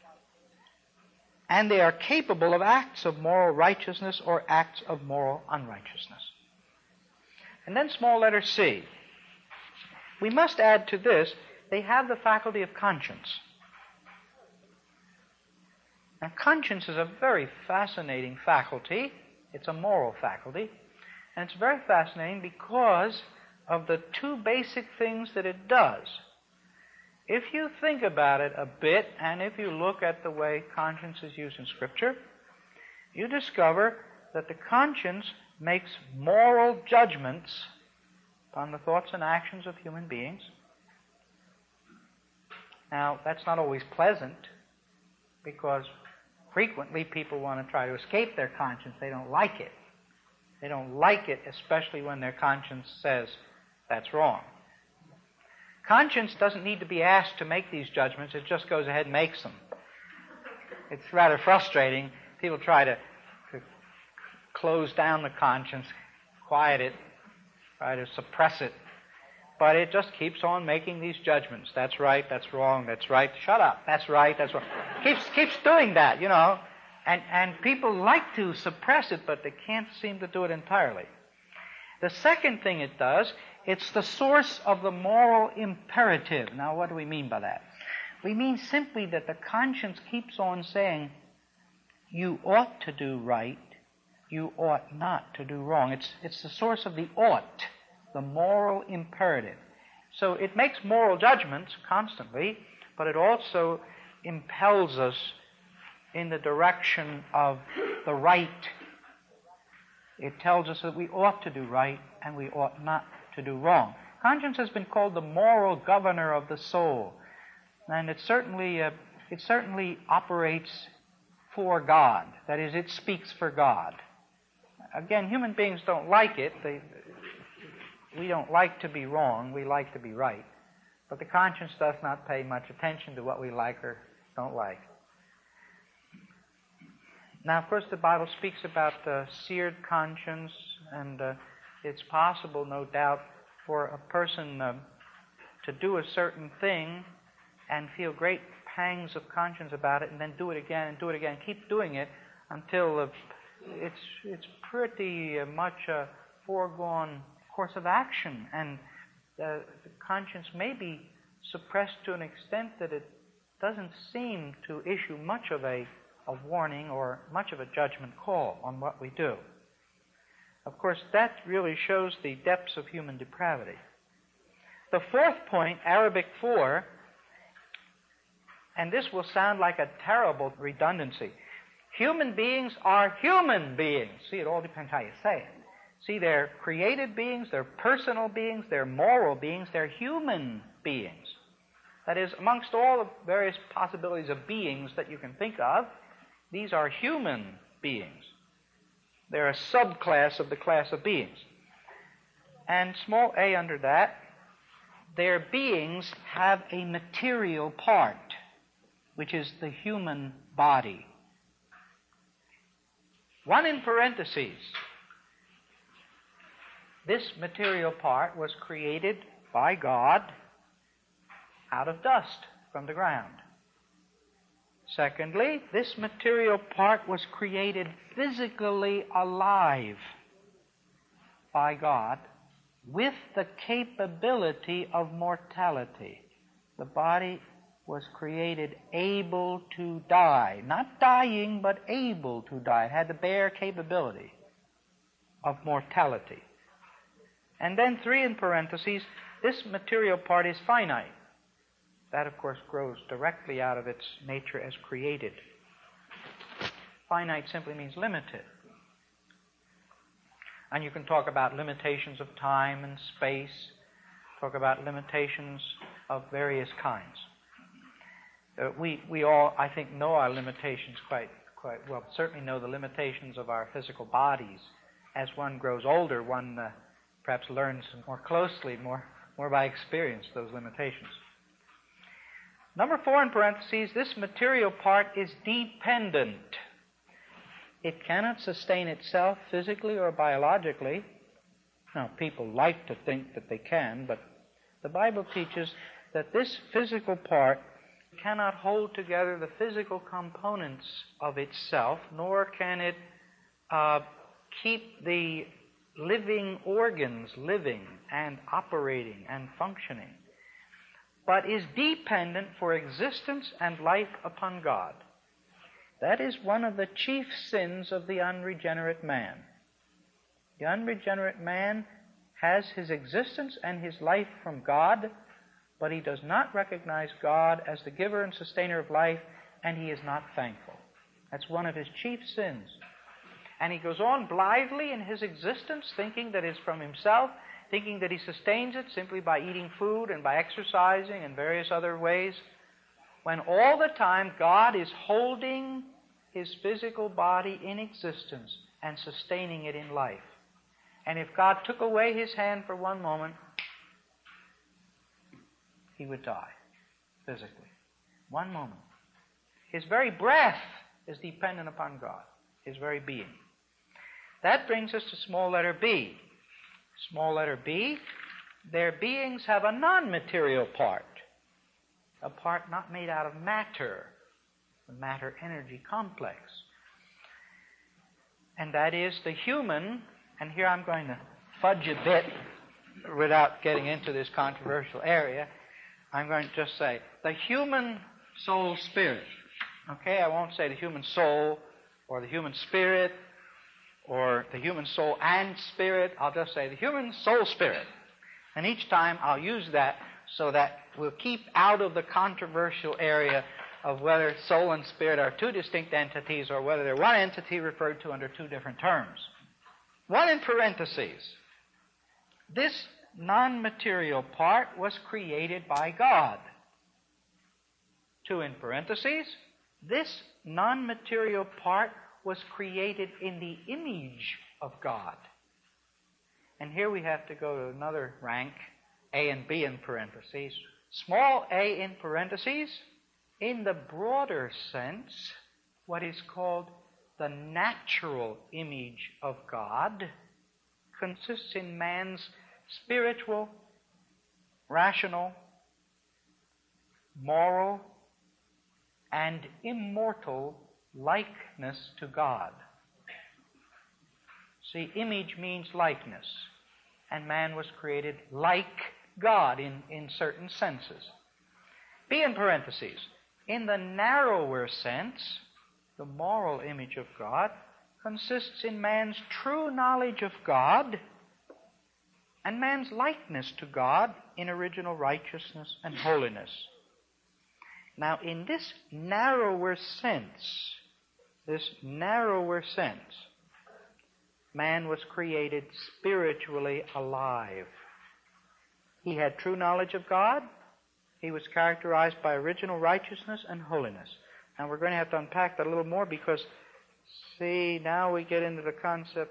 and they are capable of acts of moral righteousness or acts of moral unrighteousness. And then small letter c. We must add to this, they have the faculty of conscience. Now, conscience is a very fascinating faculty. It's a moral faculty. And it's very fascinating because of the two basic things that it does. If you think about it a bit, and if you look at the way conscience is used in Scripture, you discover that the conscience makes moral judgments on the thoughts and actions of human beings. Now, that's not always pleasant, because frequently people want to try to escape their conscience. They don't like it. They don't like it, especially when their conscience says that's wrong. Conscience doesn't need to be asked to make these judgments. It just goes ahead and makes them. It's rather frustrating. People try to close down the conscience, quiet it, try to suppress it. But it just keeps on making these judgments. That's right, that's wrong, that's right, shut up, that's right, that's wrong. Keeps doing that, you know. And people like to suppress it, but they can't seem to do it entirely. The second thing it does, it's the source of the moral imperative. Now, what do we mean by that? We mean simply that the conscience keeps on saying, you ought to do right, you ought not to do wrong. It's the source of the ought, the moral imperative. So it makes moral judgments constantly, but it also impels us in the direction of the right. It tells us that we ought to do right and we ought not to do wrong. Conscience has been called the moral governor of the soul, and it certainly operates for God. That is, it speaks for God. Again, human beings don't like it. We don't like to be wrong. We like to be right. But the conscience does not pay much attention to what we like or don't like. Now, of course, the Bible speaks about the seared conscience, and it's possible, no doubt, for a person to do a certain thing and feel great pangs of conscience about it, and then do it again and do it again, keep doing it until it's pretty much a foregone course of action, and the conscience may be suppressed to an extent that it doesn't seem to issue much of a warning or much of a judgment call on what we do. Of course, that really shows the depths of human depravity. The fourth point, Arabic 4, and this will sound like a terrible redundancy. Human beings are human beings. See, it all depends how you say it. See, they're created beings, they're personal beings, they're moral beings, they're human beings. That is, amongst all the various possibilities of beings that you can think of, these are human beings. They're a subclass of the class of beings. And small a under that, their beings have a material part, which is the human body. One in parentheses. This material part was created by God out of dust from the ground. Secondly, this material part was created physically alive by God with the capability of mortality. The body was created able to die. Not dying, but able to die. It had the bare capability of mortality. And then 3 in parentheses, this material part is finite. That, of course, grows directly out of its nature as created. Finite simply means limited. And you can talk about limitations of time and space, talk about limitations of various kinds. We all, I think, know our limitations quite well. Certainly know the limitations of our physical bodies. As one grows older, one perhaps learns more closely, more by experience, those limitations. Number 4 in parentheses, this material part is dependent. It cannot sustain itself physically or biologically. Now, people like to think that they can, but the Bible teaches that this physical part cannot hold together the physical components of itself, nor can it keep the living organs living and operating and functioning, but is dependent for existence and life upon God. That is one of the chief sins of the unregenerate man. The unregenerate man has his existence and his life from God, but he does not recognize God as the giver and sustainer of life, and he is not thankful. That's one of his chief sins. And he goes on blithely in his existence, thinking that it's from himself, thinking that he sustains it simply by eating food and by exercising and various other ways, when all the time God is holding his physical body in existence and sustaining it in life. And if God took away his hand for one moment, he would die physically. One moment. His very breath is dependent upon God, his very being. That brings us to small letter b. Small letter b, their beings have a non-material part, a part not made out of matter, the matter-energy complex. And that is the human, and here I'm going to fudge a bit without getting into this controversial area. I'm going to just say the human soul spirit. Okay, I won't say the human soul or the human spirit or the human soul and spirit. I'll just say the human soul spirit. And each time I'll use that so that we'll keep out of the controversial area of whether soul and spirit are two distinct entities or whether they're one entity referred to under two different terms. One in parentheses. This non-material part was created by God. Two in parentheses. This non-material part was created in the image of God. And here we have to go to another rank, A and B in parentheses. Small a in parentheses, in the broader sense, what is called the natural image of God consists in man's spiritual, rational, moral, and immortal likeness to God. See, image means likeness, and man was created like God in certain senses. B in parentheses. In the narrower sense, the moral image of God consists in man's true knowledge of God and man's likeness to God in original righteousness and holiness. Now, in this narrower sense, man was created spiritually alive. He had true knowledge of God. He was characterized by original righteousness and holiness. Now, we're going to have to unpack that a little more because, see, now we get into the concept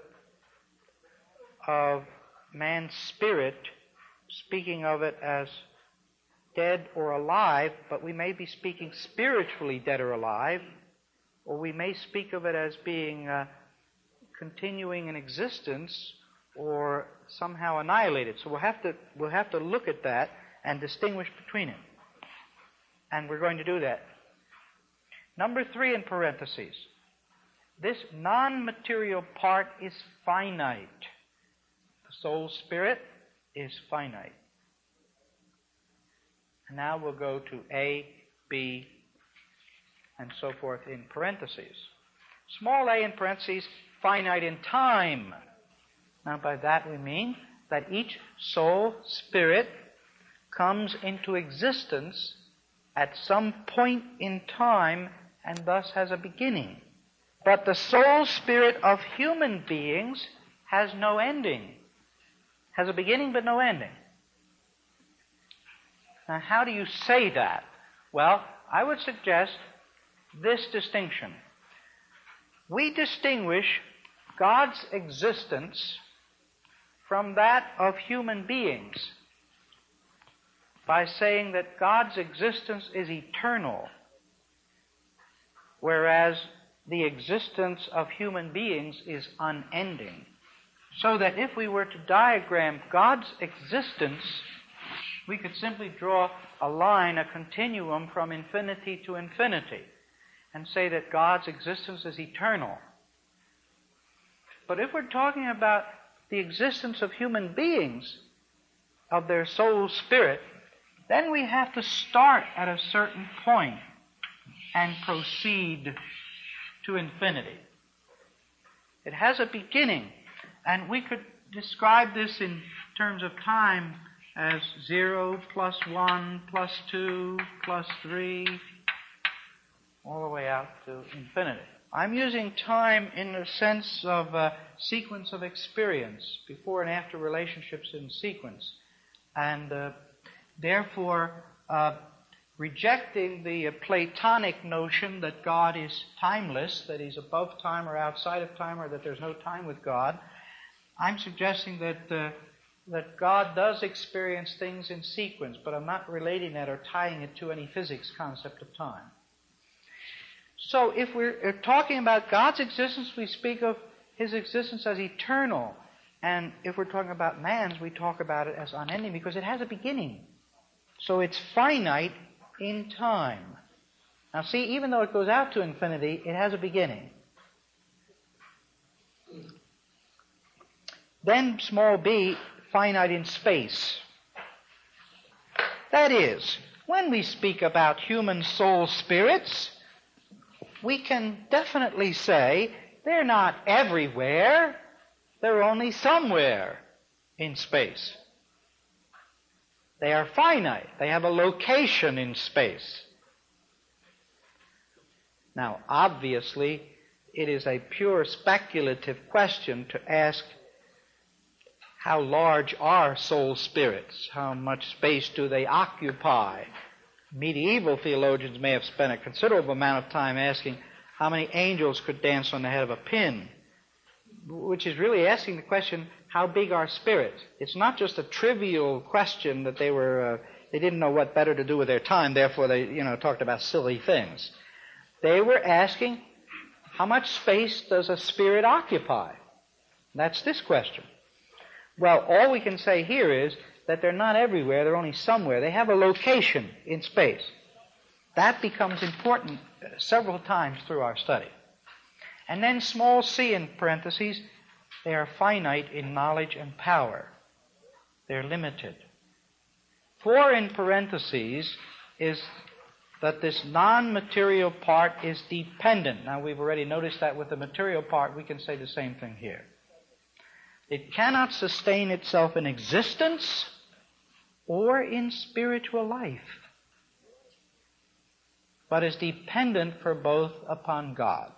of man's spirit, speaking of it as dead or alive, but we may be speaking spiritually dead or alive, or we may speak of it as being continuing in existence or somehow annihilated. So we'll have to look at that and distinguish between it. And we're going to do that. Number 3 in parentheses. This non-material part is finite. The soul spirit is finite. And now we'll go to A, B, and so forth in parentheses. Small a in parentheses, finite in time. Now by that we mean that each soul spirit comes into existence at some point in time and thus has a beginning. But the soul spirit of human beings has no ending. Has a beginning but no ending. Now, how do you say that? Well, I would suggest this distinction. We distinguish God's existence from that of human beings by saying that God's existence is eternal, whereas the existence of human beings is unending. So that if we were to diagram God's existence, we could simply draw a line, a continuum from infinity to infinity, and say that God's existence is eternal. But if we're talking about the existence of human beings, of their soul spirit, then we have to start at a certain point and proceed to infinity. It has a beginning, and we could describe this in terms of time as 0 plus 1 plus 2 plus 3, all the way out to infinity. I'm using time in the sense of a sequence of experience, before and after relationships in sequence, and therefore rejecting the Platonic notion that God is timeless, that He's above time or outside of time, or that there's no time with God. I'm suggesting that that God does experience things in sequence, but I'm not relating that or tying it to any physics concept of time. So if we're talking about God's existence, we speak of His existence as eternal. And if we're talking about man's, we talk about it as unending because it has a beginning. So it's finite in time. Now see, even though it goes out to infinity, it has a beginning. Then small b, finite in space. That is, when we speak about human soul spirits, we can definitely say they're not everywhere, they're only somewhere in space. They are finite. They have a location in space. Now, obviously, it is a pure speculative question to ask how large are soul spirits? How much space do they occupy? Medieval theologians may have spent a considerable amount of time asking how many angels could dance on the head of a pin, which is really asking the question, how big are spirits? It's not just a trivial question that they didn't know what better to do with their time, therefore they, talked about silly things. They were asking, how much space does a spirit occupy? That's this question. Well, all we can say here is that they're not everywhere, they're only somewhere. They have a location in space. That becomes important several times through our study. And then small c in parentheses, they are finite in knowledge and power. They're limited. 4 in parentheses is that this non-material part is dependent. Now, we've already noticed that with the material part, we can say the same thing here. It cannot sustain itself in existence or in spiritual life, but is dependent for both upon God.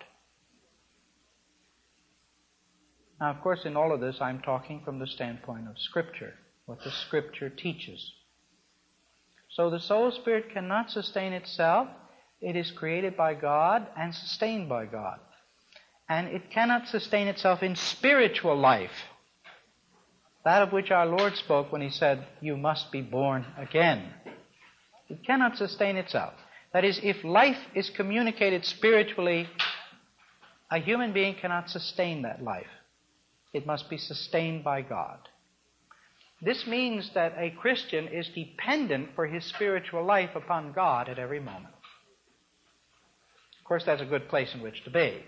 Now, of course, in all of this, I'm talking from the standpoint of Scripture, what the Scripture teaches. So the soul spirit cannot sustain itself. It is created by God and sustained by God. And it cannot sustain itself in spiritual life, that of which our Lord spoke when He said, you must be born again. It cannot sustain itself. That is, if life is communicated spiritually, a human being cannot sustain that life. It must be sustained by God. This means that a Christian is dependent for his spiritual life upon God at every moment. Of course, that's a good place in which to be.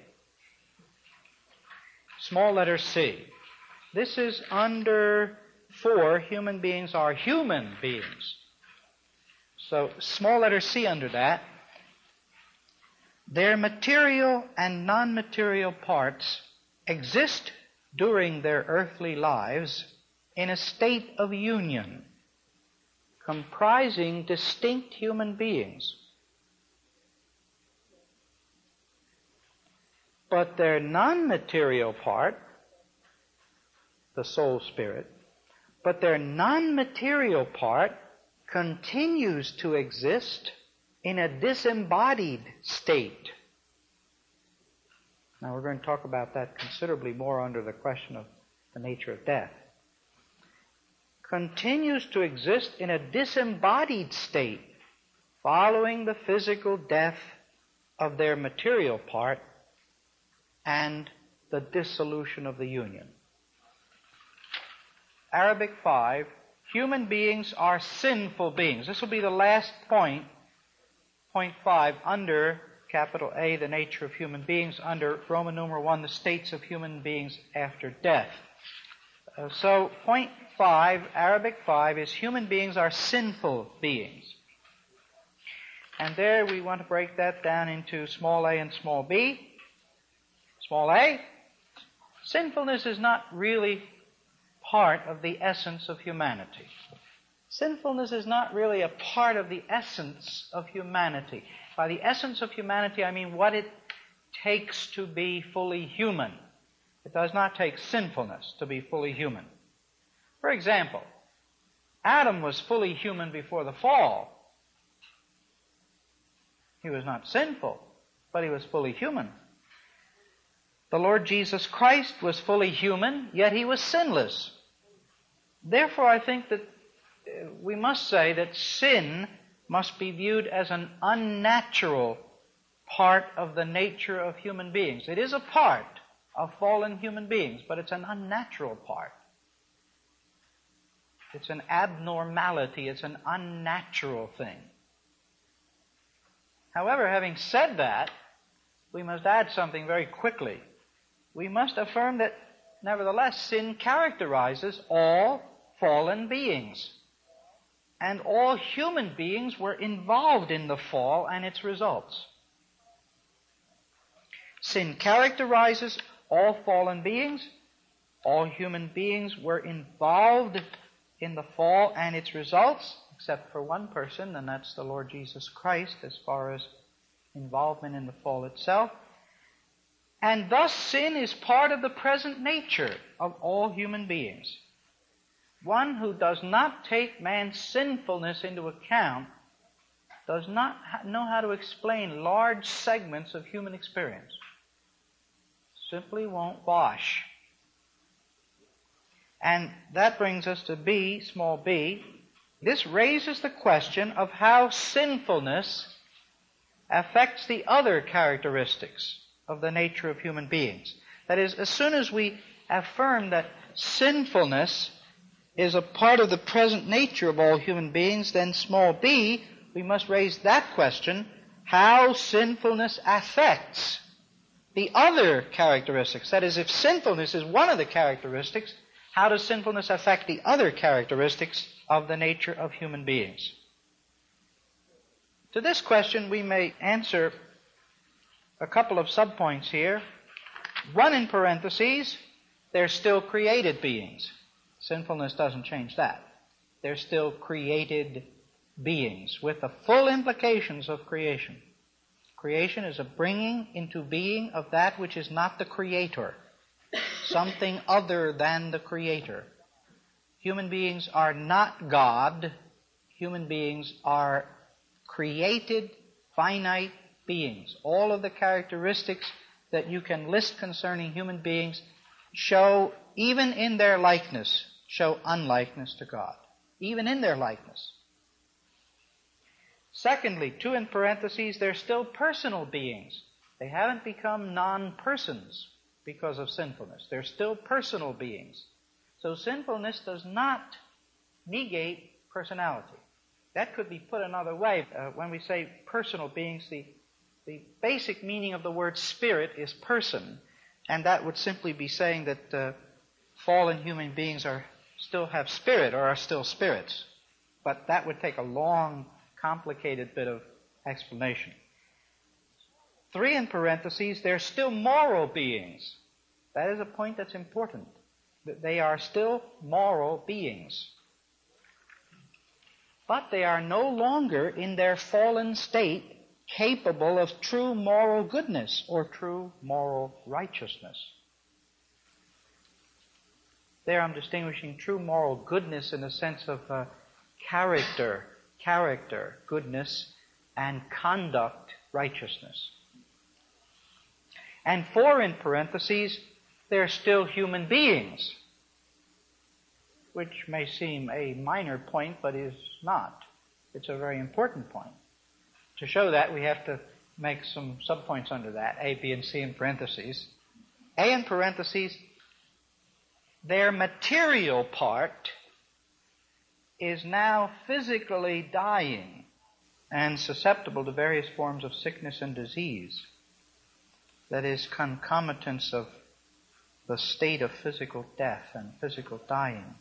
Small letter c. This is under 4, human beings are human beings. So, small letter c under that. Their material and non-material parts exist during their earthly lives in a state of union, comprising distinct human beings. But their non-material part, the soul spirit, but their non-material part continues to exist in a disembodied state. Now, we're going to talk about that considerably more under the question of the nature of death. Continues to exist in a disembodied state following the physical death of their material part and the dissolution of the union. Arabic 5, human beings are sinful beings. This will be the last point, point 5, under capital A, the nature of human beings, under Roman numeral 1, the states of human beings after death. So point 5, Arabic 5, is human beings are sinful beings. And there we want to break that down into small a and small b. Small a, sinfulness is not really part of the essence of humanity. Sinfulness is not really a part of the essence of humanity. By the essence of humanity, I mean what it takes to be fully human. It does not take sinfulness to be fully human. For example, Adam was fully human before the fall. He was not sinful, but he was fully human. The Lord Jesus Christ was fully human, yet he was sinless. Therefore, I think that we must say that sin must be viewed as an unnatural part of the nature of human beings. It is a part of fallen human beings, but it's an unnatural part. It's an abnormality. It's an unnatural thing. However, having said that, we must add something very quickly. We must affirm that, nevertheless, sin characterizes all fallen beings. And all human beings were involved in the fall and its results. Sin characterizes all fallen beings. All human beings were involved in the fall and its results, except for one person, and that's the Lord Jesus Christ, as far as involvement in the fall itself. And thus sin is part of the present nature of all human beings. One who does not take man's sinfulness into account does not know how to explain large segments of human experience. Simply won't wash. And that brings us to B, small b. This raises the question of how sinfulness affects the other characteristics of the nature of human beings. That is, as soon as we affirm that sinfulness is a part of the present nature of all human beings, then small b, we must raise that question, how sinfulness affects the other characteristics. That is, if sinfulness is one of the characteristics, how does sinfulness affect the other characteristics of the nature of human beings? To this question, we may answer a couple of subpoints here. One in parentheses, they're still created beings. Sinfulness doesn't change that. They're still created beings with the full implications of creation. Creation is a bringing into being of that which is not the creator, something other than the creator. Human beings are not God. Human beings are created, finite beings. All of the characteristics that you can list concerning human beings show, even in their likeness, show unlikeness to God. Even in their likeness. Secondly, two in parentheses, they're still personal beings. They haven't become non-persons because of sinfulness. They're still personal beings. So sinfulness does not negate personality. That could be put another way. When we say personal beings, the basic meaning of the word spirit is person, and that would simply be saying that fallen human beings still have spirit or are still spirits. But that would take a long, complicated bit of explanation. Three in parentheses, they're still moral beings. That is a point that's important. That they are still moral beings. But they are no longer in their fallen state capable of true moral goodness or true moral righteousness. There I'm distinguishing true moral goodness in the sense of character, goodness, and conduct, righteousness. And four in parentheses, they're still human beings, which may seem a minor point, but is not. It's a very important point. To show that, we have to make some subpoints under that, A, B, and C in parentheses. A in parentheses, their material part is now physically dying and susceptible to various forms of sickness and disease. That is, concomitants of the state of physical death and physical dying.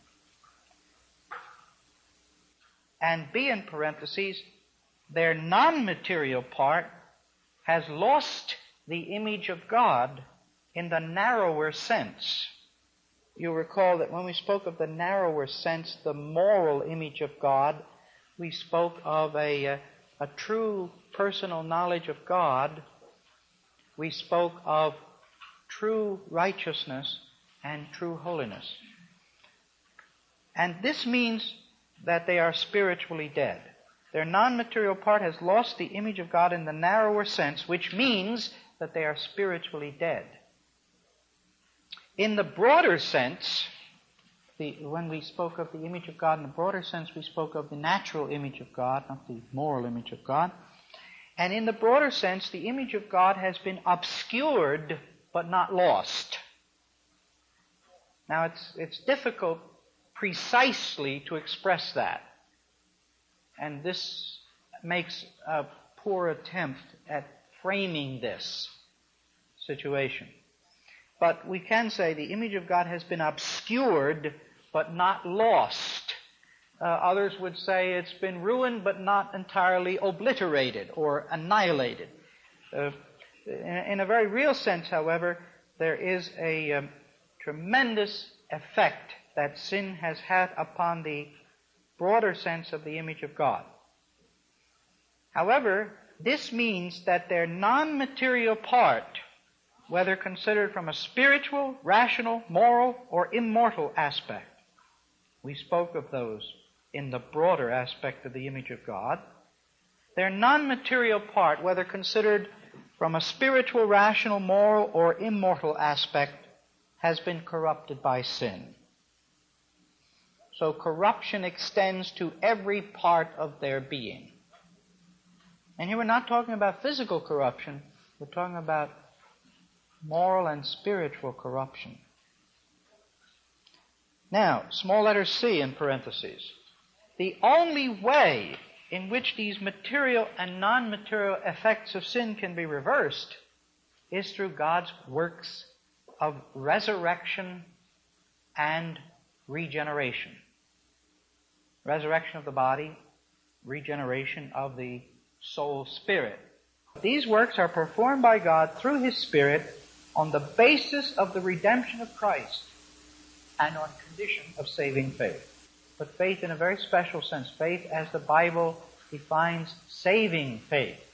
And B in parentheses, their non-material part has lost the image of God in the narrower sense. You'll recall that when we spoke of the narrower sense, the moral image of God, we spoke of a true personal knowledge of God. We spoke of true righteousness and true holiness. And this means that they are spiritually dead. Their non-material part has lost the image of God in the narrower sense, which means that they are spiritually dead. In the broader sense, when we spoke of the image of God in the broader sense, we spoke of the natural image of God, not the moral image of God. And in the broader sense, the image of God has been obscured but not lost. Now, it's difficult precisely to express that. And this makes a poor attempt at framing this situation. But we can say the image of God has been obscured but not lost. Others would say it's been ruined but not entirely obliterated or annihilated. In a very real sense, however, there is a tremendous effect that sin has had upon the broader sense of the image of God. However, this means that their non-material part, whether considered from a spiritual, rational, moral, or immortal aspect, we spoke of those in the broader aspect of the image of God, their non-material part, whether considered from a spiritual, rational, moral, or immortal aspect, has been corrupted by sin. So corruption extends to every part of their being. And here we're not talking about physical corruption, we're talking about moral and spiritual corruption. Now, small letter C in parentheses. The only way in which these material and non-material effects of sin can be reversed is through God's works of resurrection and regeneration. Resurrection of the body, regeneration of the soul spirit. These works are performed by God through His Spirit on the basis of the redemption of Christ and on condition of saving faith. But faith in a very special sense, faith as the Bible defines saving faith.